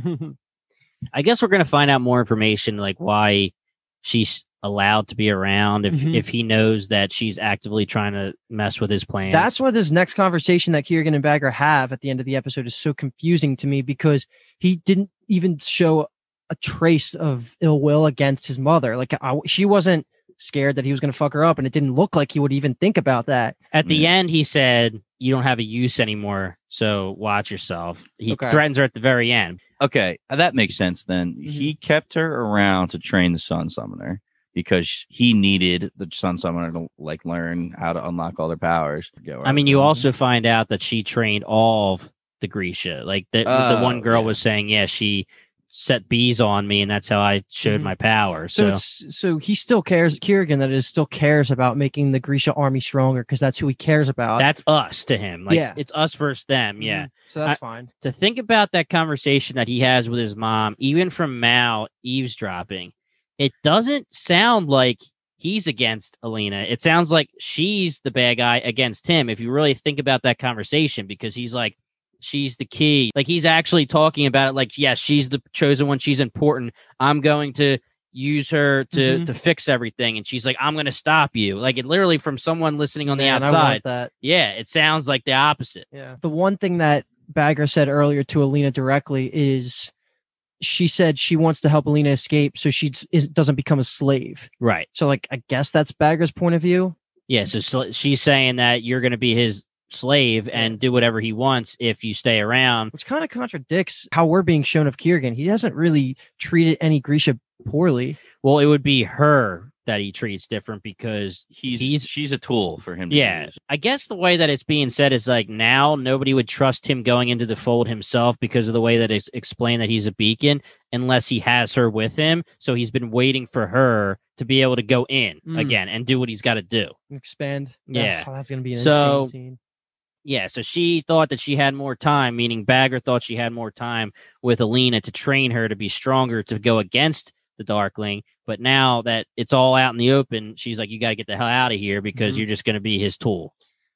I guess we're gonna find out more information, like why she's allowed to be around. If Mhm. if he knows that she's actively trying to mess with his plans. That's why this next conversation that Kiergan and Bagra have at the end of the episode is so confusing to me, because he didn't even show a trace of ill will against his mother. Like I, she wasn't scared that he was going to fuck her up, and it didn't look like he would even think about that. At the Yeah. end, he said, "You don't have a use anymore, so watch yourself." He Okay. threatens her at the very end. Okay, that makes sense then. Mhm. He kept her around to train the Sun Summoner because he needed the Sun Summoner to like learn how to unlock all their powers. Go I mean, you around. also find out that she trained all of the Grisha. Like the, the Oh, one girl yeah. was saying, "Yeah, she set bees on me, and that's how I showed Mhm. my power." So, So, it's so he still cares, Kiergan, that is still cares about making the Grisha army stronger, because that's who he cares about. that's us to him. Like Yeah. it's us versus them. Yeah. Mhm. So that's fine. To think about that conversation that he has with his mom, even from Mal eavesdropping, it doesn't sound like he's against Alina. It sounds like she's the bad guy against him. If you really think about that conversation, because he's like, she's the key. Like he's actually talking about it like, yes, she's the chosen one. She's important. I'm going to use her to Mhm. to fix everything. And she's like, I'm going to stop you. Like it literally from someone listening on the Man, I outside. want that. Yeah, it sounds like the opposite. Yeah. The one thing that Bagra said earlier to Alina directly is she said she wants to help Alina escape so she is, doesn't become a slave. Right. So, like, I guess that's Bagra's point of view. Yeah, so sl- she's saying that you're going to be his slave and do whatever he wants if you stay around. Which kind of contradicts how we're being shown of Kiergan. He hasn't really treated any Grisha poorly. Well, it would be her that he treats different because he's, he's- she's a tool for him. To yeah, use. I guess the way that it's being said is like now nobody would trust him going into the fold himself because of the way that it's explained that he's a beacon unless he has her with him. So he's been waiting for her to be able to go in Mm. again and do what he's got to do. Expand. Yeah. Oh, that's going to be an So- insane scene. Yeah, so she thought that she had more time, meaning Bagger thought she had more time with Alina to train her to be stronger to go against the Darkling. But now that it's all out in the open, she's like, you got to get the hell out of here because Mhm. you're just going to be his tool.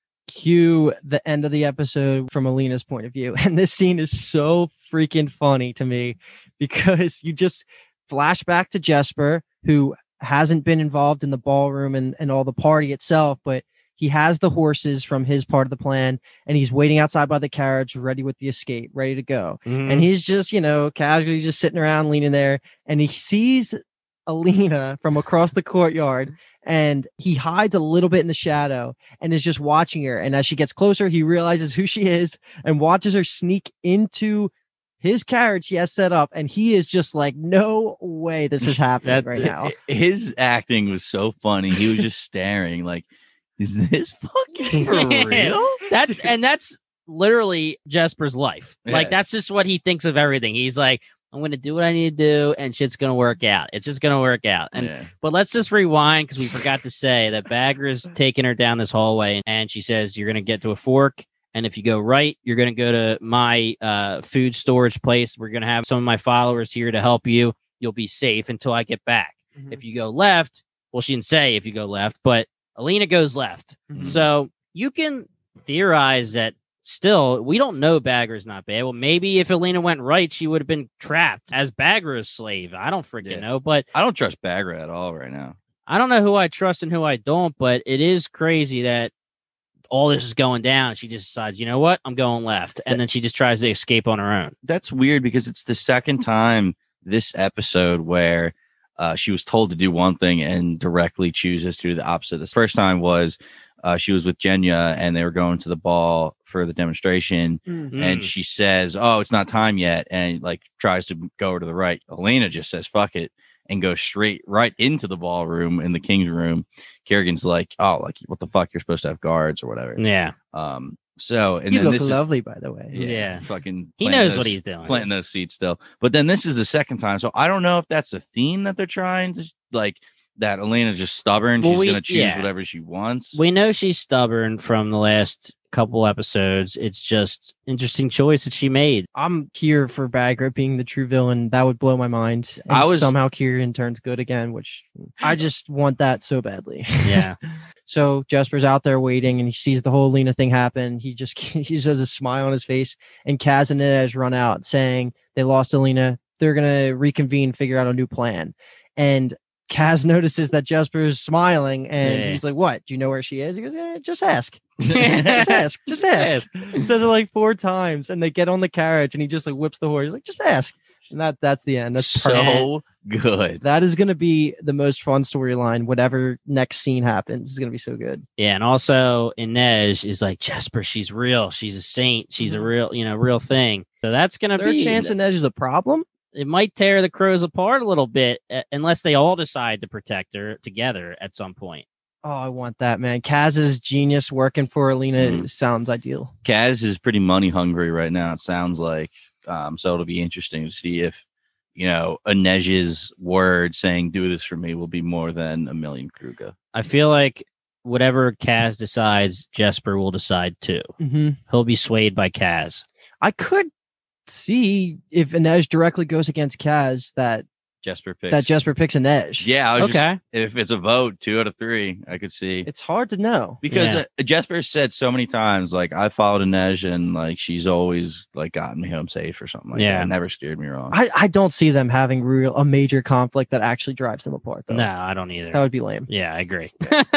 Cue the end of the episode from Alina's point of view. And this scene is so freaking funny to me because you just flash back to Jesper, who hasn't been involved in the ballroom and, and all the party itself, but he has the horses from his part of the plan and he's waiting outside by the carriage, ready with the escape, ready to go. And he's just, you know, casually just sitting around leaning there and he sees Alina from across the courtyard and he hides a little bit in the shadow and is just watching her. And as she gets closer, he realizes who she is and watches her sneak into his carriage he has set up. And he is just like, no way this is happening That's right it. now. His acting was so funny. He was just staring like, is this fucking for real? That's and that's literally Jesper's life. Like Yeah. that's just what he thinks of everything. He's like, I'm gonna do what I need to do, and shit's gonna work out. It's just gonna work out. And Yeah. but let's just rewind because we forgot to say that Bagger is taking her down this hallway, and she says you're gonna get to a fork, and if you go right, you're gonna go to my uh, food storage place. We're gonna have some of my followers here to help you. You'll be safe until I get back. Mhm. If you go left, well, she didn't say if you go left, but Alina goes left. Mhm. So you can theorize that still, we don't know Bagger's not bad. Well, maybe if Alina went right, she would have been trapped as Bagger's slave. I don't freaking Yeah. know. But I don't trust Bagra at all right now. I don't know who I trust and who I don't. But it is crazy that all this is going down. She just decides, you know what, I'm going left, and then she just tries to escape on her own. That's weird because it's the second time this episode where uh, she was told to do one thing and directly chooses to do the opposite. The first time was uh, she was with Jenya and they were going to the ball for the demonstration, Mm. and she says, "Oh, it's not time yet," and like tries to go over to the right. Elena just says, "Fuck it," and goes straight right into the ballroom in the king's room. Kerrigan's like, "Oh, like what the fuck? You're supposed to have guards or whatever." Yeah, Um. So and You then look this is lovely, by the way. yeah, Yeah. fucking he planting knows those- what he's doing. planting those seeds still. But then this is the second time, so I don't know if that's a theme that they're trying to like. That Elena's just stubborn. Well, She's we- gonna choose yeah. whatever she wants. We know she's stubborn from the last couple episodes. It's just interesting choice that she made. I'm here for Bagra being the true villain. That would blow my mind. And I was- somehow Kieran turns good again, which I just want that so badly. Yeah. So Jesper's out there waiting, and he sees the whole Lena thing happen. He just he just has a smile on his face, and Kaz and Inej run out saying they lost Alina. They're gonna reconvene, figure out a new plan, and Kaz notices that Jesper's smiling, and Yeah. he's like, "What? Do you know where she is?" He goes, eh, "Just ask, just ask, just ask." Says it like four times, and they get on the carriage, and he just like whips the horse. He's like, "Just ask," and that that's the end. That's perfect. so good. That is going to be the most fun storyline. Whatever next scene happens is going to be so good. Yeah, and also Inej is like, Jesper, she's real. She's a saint. She's a real, you know, real thing. So that's gonna Is there be a chance Inej is a problem? it might tear the Crows apart a little bit uh, unless they all decide to protect her together at some point. Oh, I want that, man. Kaz's genius working for Alina Mhm. sounds ideal. Kaz is pretty money hungry right now. It sounds like. Um. So it'll be interesting to see if you know Inej's word saying "do this for me" will be more than a million Kruga. I feel like whatever Kaz decides, Jesper will decide too. Mm-hmm. He'll be swayed by Kaz. I could see if Inej directly goes against Kaz that Jesper picks. that Jesper picks Inej. Yeah. I was just- Okay. if it's a vote, two out of three, I could see. It's hard to know. Because Yeah. uh, Jesper said so many times, like I followed Inej and like she's always like gotten me home safe or something like Yeah. that. Never steered me wrong. I, I don't see them having real a major conflict that actually drives them apart, though. No, I don't either. That would be lame. Yeah, I agree.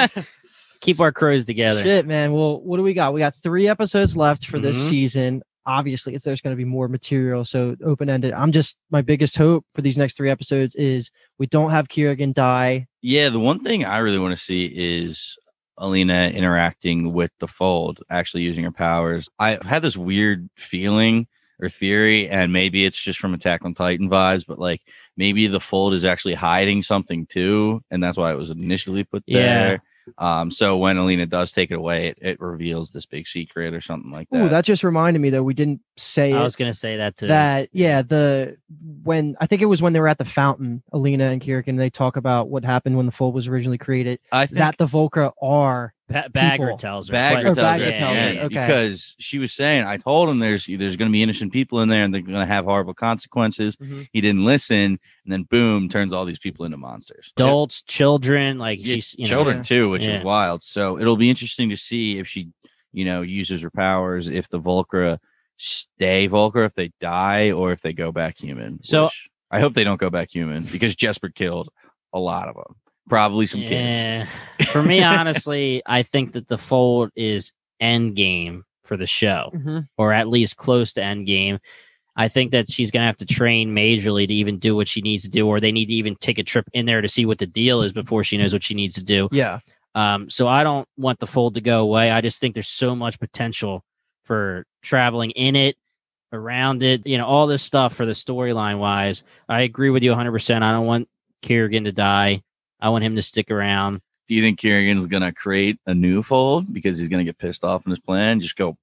Keep our Crows together. Shit, man. Well, what do we got? We got three episodes left for this Mhm. season. Obviously, it's, there's going to be more material, so open ended. I'm just my biggest hope for these next three episodes is we don't have Kiergan die. Yeah, the one thing I really want to see is Alina interacting with the Fold, actually using her powers. I've had this weird feeling or theory, and maybe it's just from Attack on Titan vibes, but like maybe the Fold is actually hiding something too, and that's why it was initially put Yeah. there. Um, so when Alina does take it away, it, it reveals this big secret or something like that. Ooh, that just reminded me though. We didn't say I it. was gonna say that too. That yeah, the when I think it was when they were at the fountain, Alina and Kiergan, they talk about what happened when the Fold was originally created. I think That the Volcra are ba- Bagger people. tells her. Bagger Or tells Bagger her, tells yeah, her, okay. because she was saying, I told him there's there's going to be innocent people in there and they're going to have horrible consequences. Mhm. He didn't listen, and then boom, turns all these people into monsters. Adults, children, like Yeah, she's you know, children too, which Yeah. is wild. So it'll be interesting to see if she, you know, uses her powers, if the Volcra stay Volcra, if they die, or if they go back human. So- which I hope they don't go back human because Jesper killed a lot of them, probably some kids. Yeah. For me, honestly, I think that the Fold is end game for the show, Mhm. or at least close to end game. I think that she's going to have to train majorly to even do what she needs to do, or they need to even take a trip in there to see what the deal is before she knows what she needs to do. yeah. Um, so I don't want the Fold to go away. I just think there's so much potential for traveling in it, around it, you know, all this stuff for the storyline wise. I agree with you one hundred percent. I don't want Kiergan to die. I want him to stick around. Do you think Kiergan's gonna create a new Fold because he's gonna get pissed off in his plan? Just go,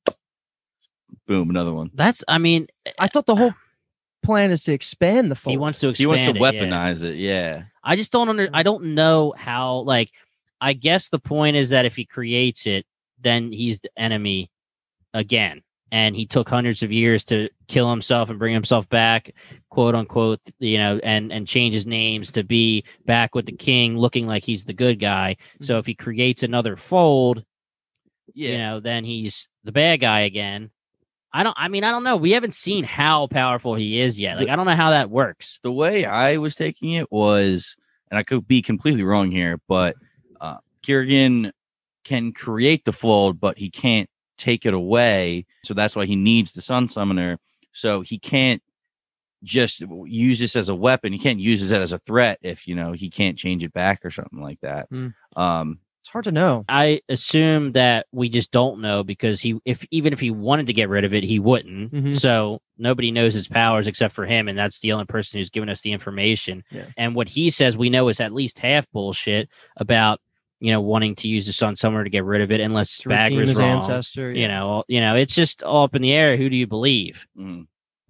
boom, another one. That's, I mean, I thought the whole plan is to expand the Fold. he wants to expand He wants to it, yeah. weaponize it. Yeah. I just don't under. I don't know how. Like, I guess the point is that if he creates it, then he's the enemy again, and he took hundreds of years to kill himself and bring himself back, quote unquote. You know, and and change his names to be back with the king, looking like he's the good guy. So if he creates another Fold, Yeah. you know, then he's the bad guy again. I don't. I mean, I don't know. We haven't seen how powerful he is yet. Like, I don't know how that works. The way I was taking it was, and I could be completely wrong here, but uh, Kiergan can create the fold, but he can't take it away. So that's why he needs the Sun Summoner. So he can't just use this as a weapon. He can't use this as a threat if, you know, he can't change it back or something like that. Mm. Um, It's hard to know. I assume that we just don't know because he, if even if he wanted to get rid of it, he wouldn't. Mhm. So nobody knows his powers except for him, and that's the only person who's given us the information. Yeah. And what he says we know is at least half bullshit about, you know, wanting to use the Sun Summoner to get rid of it, unless To redeem Bagger's his wrong. ancestor. You yeah. know, all- you know, it's just all up in the air. Who do you believe? mm.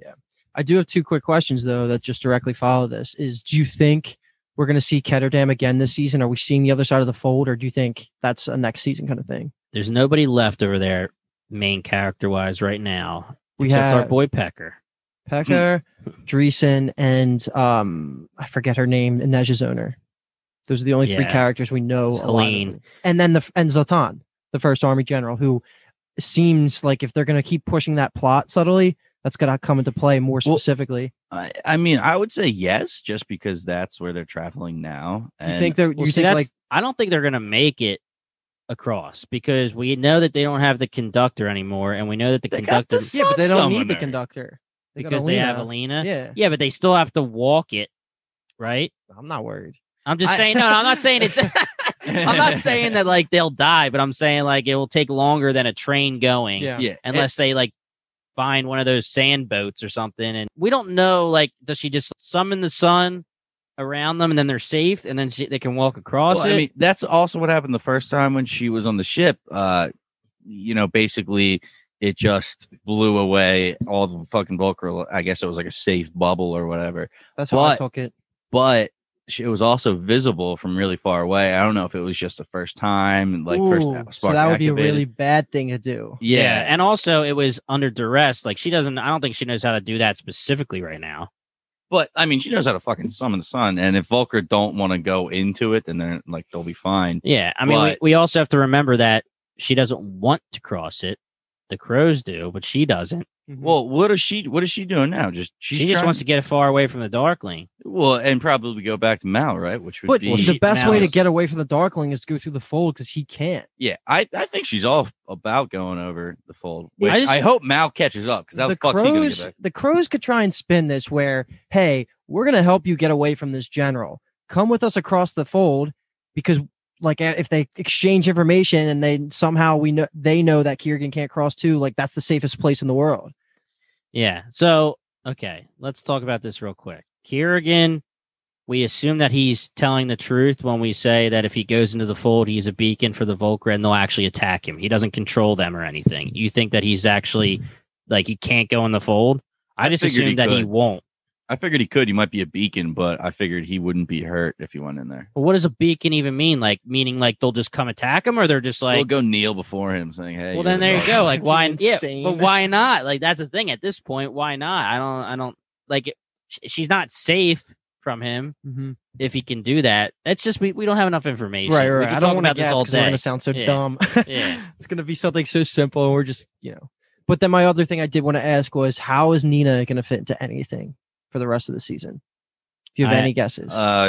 I do have two quick questions though that just directly follow this. Is do you think we're going to see Ketterdam again this season? Are we seeing the other side of the fold, or do you think that's a next season kind of thing? There's nobody left over there, main character wise, right now, We except our have- boy Pecker. Pecker, Dreesen, and um, I forget her name, Ineja's owner. Those are the only three Yeah. characters we know. a lot of Helene. them. And then the and Zlatan, the first army general, who seems like if they're going to keep pushing that plot subtly, that's going to come into play more Well, specifically. I, I mean, I would say yes, just because that's where they're traveling now. You And think they're Well, you see, think that's, like I don't think they're going to make it across because we know that they don't have the conductor anymore, and we know that the They got conductor the yeah, but they don't need the Summoner. conductor They got because they have Alina. Alina. Yeah, Yeah, but they still have to walk it, right? I'm not worried. I'm just I- saying. No, no, I'm not saying it's. I'm not saying that like they'll die, but I'm saying like it will take longer than a train going. Yeah. yeah, Unless they like find one of those sand boats or something, and we don't know. Like, does she just summon the sun around them, and then they're safe, and then she, they can walk across Well, it? I mean, that's also what happened the first time when she was on the ship. Uh, you know, basically, it just blew away all the fucking Volker. I guess it was like a safe bubble or whatever. That's how I But- took it. But she, it was also visible from really far away. I don't know if it was just the first time, like first Ooh, spark so that would be a activated. really bad thing to do. yeah. and also it was under duress. Like she doesn't. I don't think she knows how to do that specifically right now. But I mean, she knows how to fucking summon the sun, and if Volker don't want to go into it, then they're like they'll be fine. Yeah, I mean, But- we, we also have to remember that she doesn't want to cross it. The crows do, but she doesn't. Well, what is she? What is she doing now? Just she's she just trying- wants to get far away from the Darkling. well, and probably go back to Mal, right? Which would but be Well, the she- best now way to is- get away from the Darkling is to go through the fold because he can't. yeah. I, I think she's all about going over the fold. Yeah, Which I I, just- hope Mal catches up because how the, the fuck's he gonna crows, get back? the crows could try and spin this where, hey, we're gonna help you get away from this general. Come with us across the fold because, like, a- if they exchange information and they somehow we know they know that Kiergan can't cross too, like that's the safest place in the world. Yeah. So, okay, let's talk about this real quick. Kiergan, we assume that he's telling the truth when we say that if he goes into the fold, he's a beacon for the Volker and they'll actually attack him. He doesn't control them or anything. You think that he's actually like he can't go in the fold? I, I just figured he assumed that he could. won't. I figured he could. He might be a beacon, but I figured he wouldn't be hurt if he went in there. But what does a beacon even mean? Like, meaning like they'll just come attack him, or they're just Like, like, we'll go kneel before him, saying, "Hey." well, you're then the there you dog. go. Like, why? Yeah, Insane. but why not? Like, that's the thing at this point. Why not? I don't. I don't like. It, sh- she's not safe from him Mm-hmm. if he can do that. It's just we, we don't have enough information. Right, We right. can I don't talk want to about this guess all because we're day. gonna sound so Yeah. dumb. Yeah. It's gonna be something so simple, and we're just, you know. But then my other thing I did want to ask was, how is Nina gonna fit into anything for the rest of the season? Do you have I- any guesses? Uh,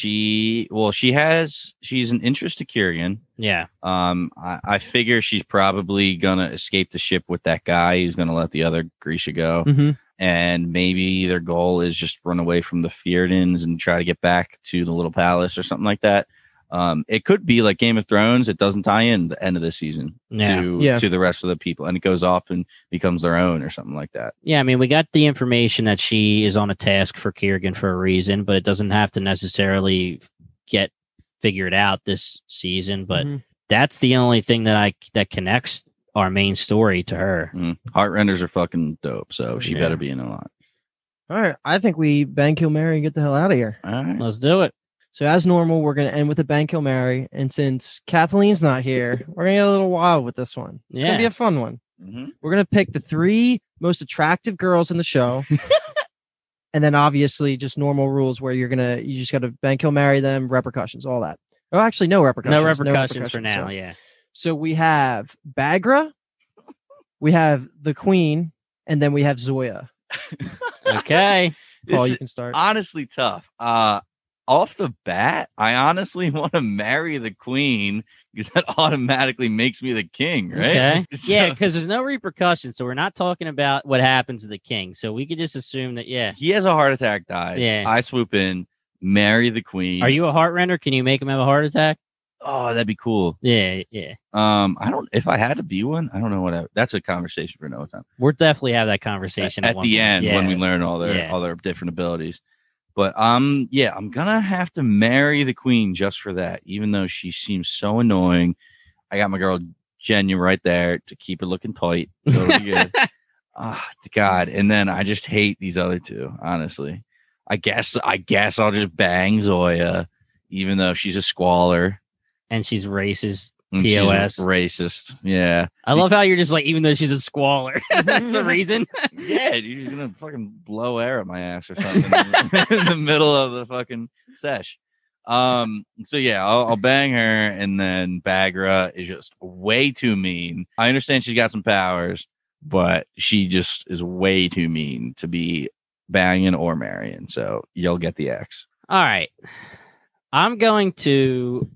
she well, she has she's an interest to Kiergan. Yeah. Um, I, I figure she's probably gonna escape the ship with that guy who's gonna let the other Grisha go, mm-hmm. and maybe their goal is just run away from the Fjordans and try to get back to the little palace or something like that. Um, it could be like Game of Thrones. It doesn't tie in the end of the season Yeah. to Yeah. to the rest of the people, and it goes off and becomes their own or something like that. Yeah, I mean, we got the information that she is on a task for Kiergan for a reason, but it doesn't have to necessarily get figured out this season. But Mhm. that's the only thing that I that connects our main story to her. Mm. Heartrenders are fucking dope, so she Yeah. better be in a lot. All right, I think we bang kill Mary and get the hell out of here. All right. Let's do it. So as normal, we're gonna end with a bang kill Mary, and since Kathleen's not here, we're gonna get a little wild with this one. It's gonna be Yeah. a fun one. Mhm. We're gonna pick the three most attractive girls in the show, and then obviously just normal rules where you're gonna you just gotta bang kill marry them, repercussions, all that. Oh, actually, no repercussions. No repercussions, for repercussions, now. So, Yeah. so we have Bagra, we have the Queen, and then we have Zoya. Okay. Paul, This you is can start. honestly tough. Uh, off the bat, I honestly want to marry the queen because that automatically makes me the king, right? Okay. So- Yeah, because there's no repercussions. So we're not talking about what happens to the king. So we could just assume that, yeah. He has a heart attack, dies. Yeah. I swoop in, marry the queen. Are you a heart render? Can you make him have a heart attack? Oh, that'd be cool. Yeah, yeah. Um, I don't. If I had to be one, I don't know what. I, that's a conversation for another time. We'll definitely have that conversation At, at one the point. end Yeah. when we learn all their Yeah. all their different abilities. But um, yeah, I'm gonna have to marry the queen just for that. Even though she seems so annoying, I got my girl Jenya right there to keep it looking tight. Totally good. Oh, God. And then I just hate these other two, honestly. I guess I guess I'll just bang Zoya, even though she's a squaller. And she's racist. And P O S. She's racist. Yeah. I love how you're just like, even though she's a squaller, that's the reason. Yeah, you're just gonna fucking blow air at my ass or something in the- in the middle of the fucking sesh. Um, so yeah, I'll, I'll bang her, and then Baghra is just way too mean. I understand she's got some powers, but she just is way too mean to be banging or marrying. So you'll get the X. All right. I'm going to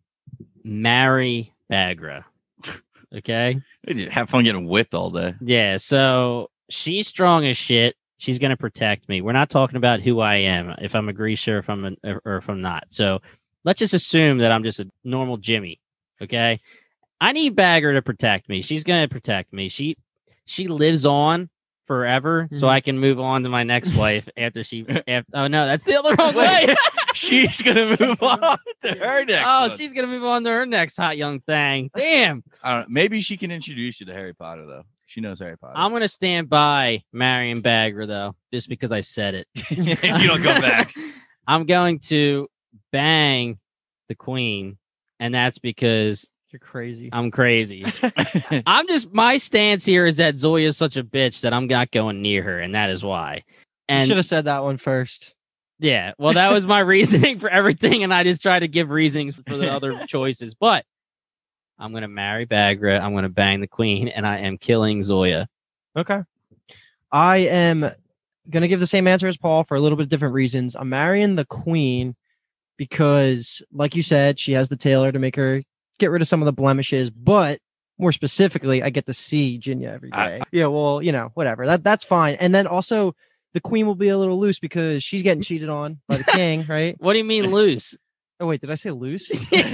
marry Baghra. Okay. Have fun getting whipped all day. Yeah. So she's strong as shit. She's going to protect me. We're not talking about who I am, if I'm a Grisha or if I'm a, or if I'm not. So let's just assume that I'm just a normal Jimmy. Okay. I need Baghra to protect me. She's going to protect me. She she lives on forever, so Mhm. I can move on to my next wife after she. After, oh no, that's the other wrong way. She's gonna move on to her next. Oh, one. she's gonna move on to her next hot young thing. Damn. I don't know. Maybe she can introduce you to Harry Potter though. She knows Harry Potter. I'm gonna stand by Marion Baghra though, just because I said it. you don't go back. I'm going to bang the queen, and that's because You're crazy. I'm crazy. I'm just my stance here is that Zoya is such a bitch that I'm not going near her, and that is why. You And should have said that one first. yeah, well, that was my reasoning for everything, and I just tried to give reasons for the other choices. But I'm gonna marry Baghra. I'm gonna bang the queen, and I am killing Zoya. Okay. I am gonna give the same answer as Paul for a little bit different reasons. I'm marrying the queen because, like you said, she has the tailor to make her get rid of some of the blemishes, but more specifically, I get to see Jenya every day. yeah, well, you know, whatever. That that's fine. And then also the queen will be a little loose because she's getting cheated on by the king, right? What do you mean loose? Oh wait, did I say loose?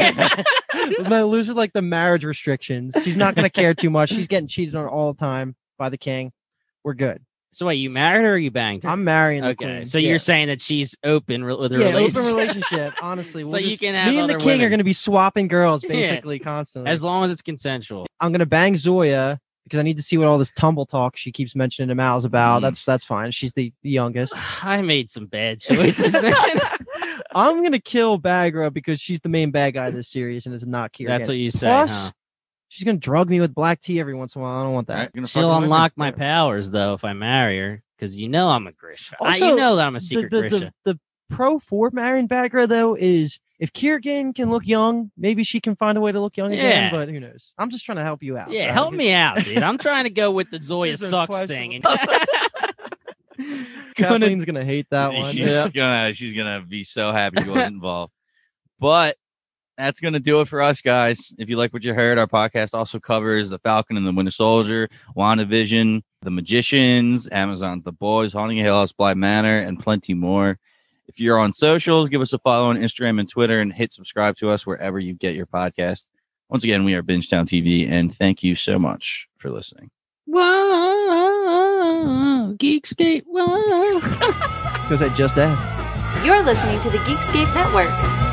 No, loose with like the marriage restrictions. She's not gonna care too much. She's getting cheated on all the time by the king. We're good. So wait, you married her or you banged her? I'm marrying the okay. queen. So Yeah. you're saying that she's open re- with her yeah, relationship. open relationship. Honestly, So we'll you just- can have me and the other king are women. going to be swapping girls Yeah. basically constantly. as long as it's consensual. I'm going to bang Zoya because I need to see what all this tumble talk she keeps mentioning to Mal's about. Mm. That's that's fine. She's the, the youngest. I made some bad choices. man. I'm going to kill Baghra because she's the main bad guy of this series and is not Kieran. That's what you say. Plus, huh? she's going to drug me with black tea every once in a while. I don't want that. Alright, gonna She'll fucking unlock women. my powers though if I marry her, because you know I'm a Grisha. I- Also, you know that I'm a The, secret the, Grisha. the, the pro for marrying Baghra though is if Kiergan can look young, maybe she can find a way to look young again. Yeah. But who knows? I'm just trying to help you out. Yeah, bro. help me out, dude. I'm trying to go with the Zoya These are sucks questions. thing. And Kathleen's gonna hate that one. She's gonna she's gonna be so happy she wasn't involved. But that's gonna do it for us, guys. If you like what you heard, our podcast also covers The Falcon and the Winter Soldier, WandaVision, The Magicians, Amazon's The Boys, Haunting Hill House, Bly Manor, and plenty more. If you're on socials, give us a follow on Instagram and Twitter, and hit subscribe to us wherever you get your podcast. Once again, we are Bingetown T V, and thank you so much for listening. Whoa, Geekscape. Whoa. Because I just asked. You're listening to the Geekscape Network.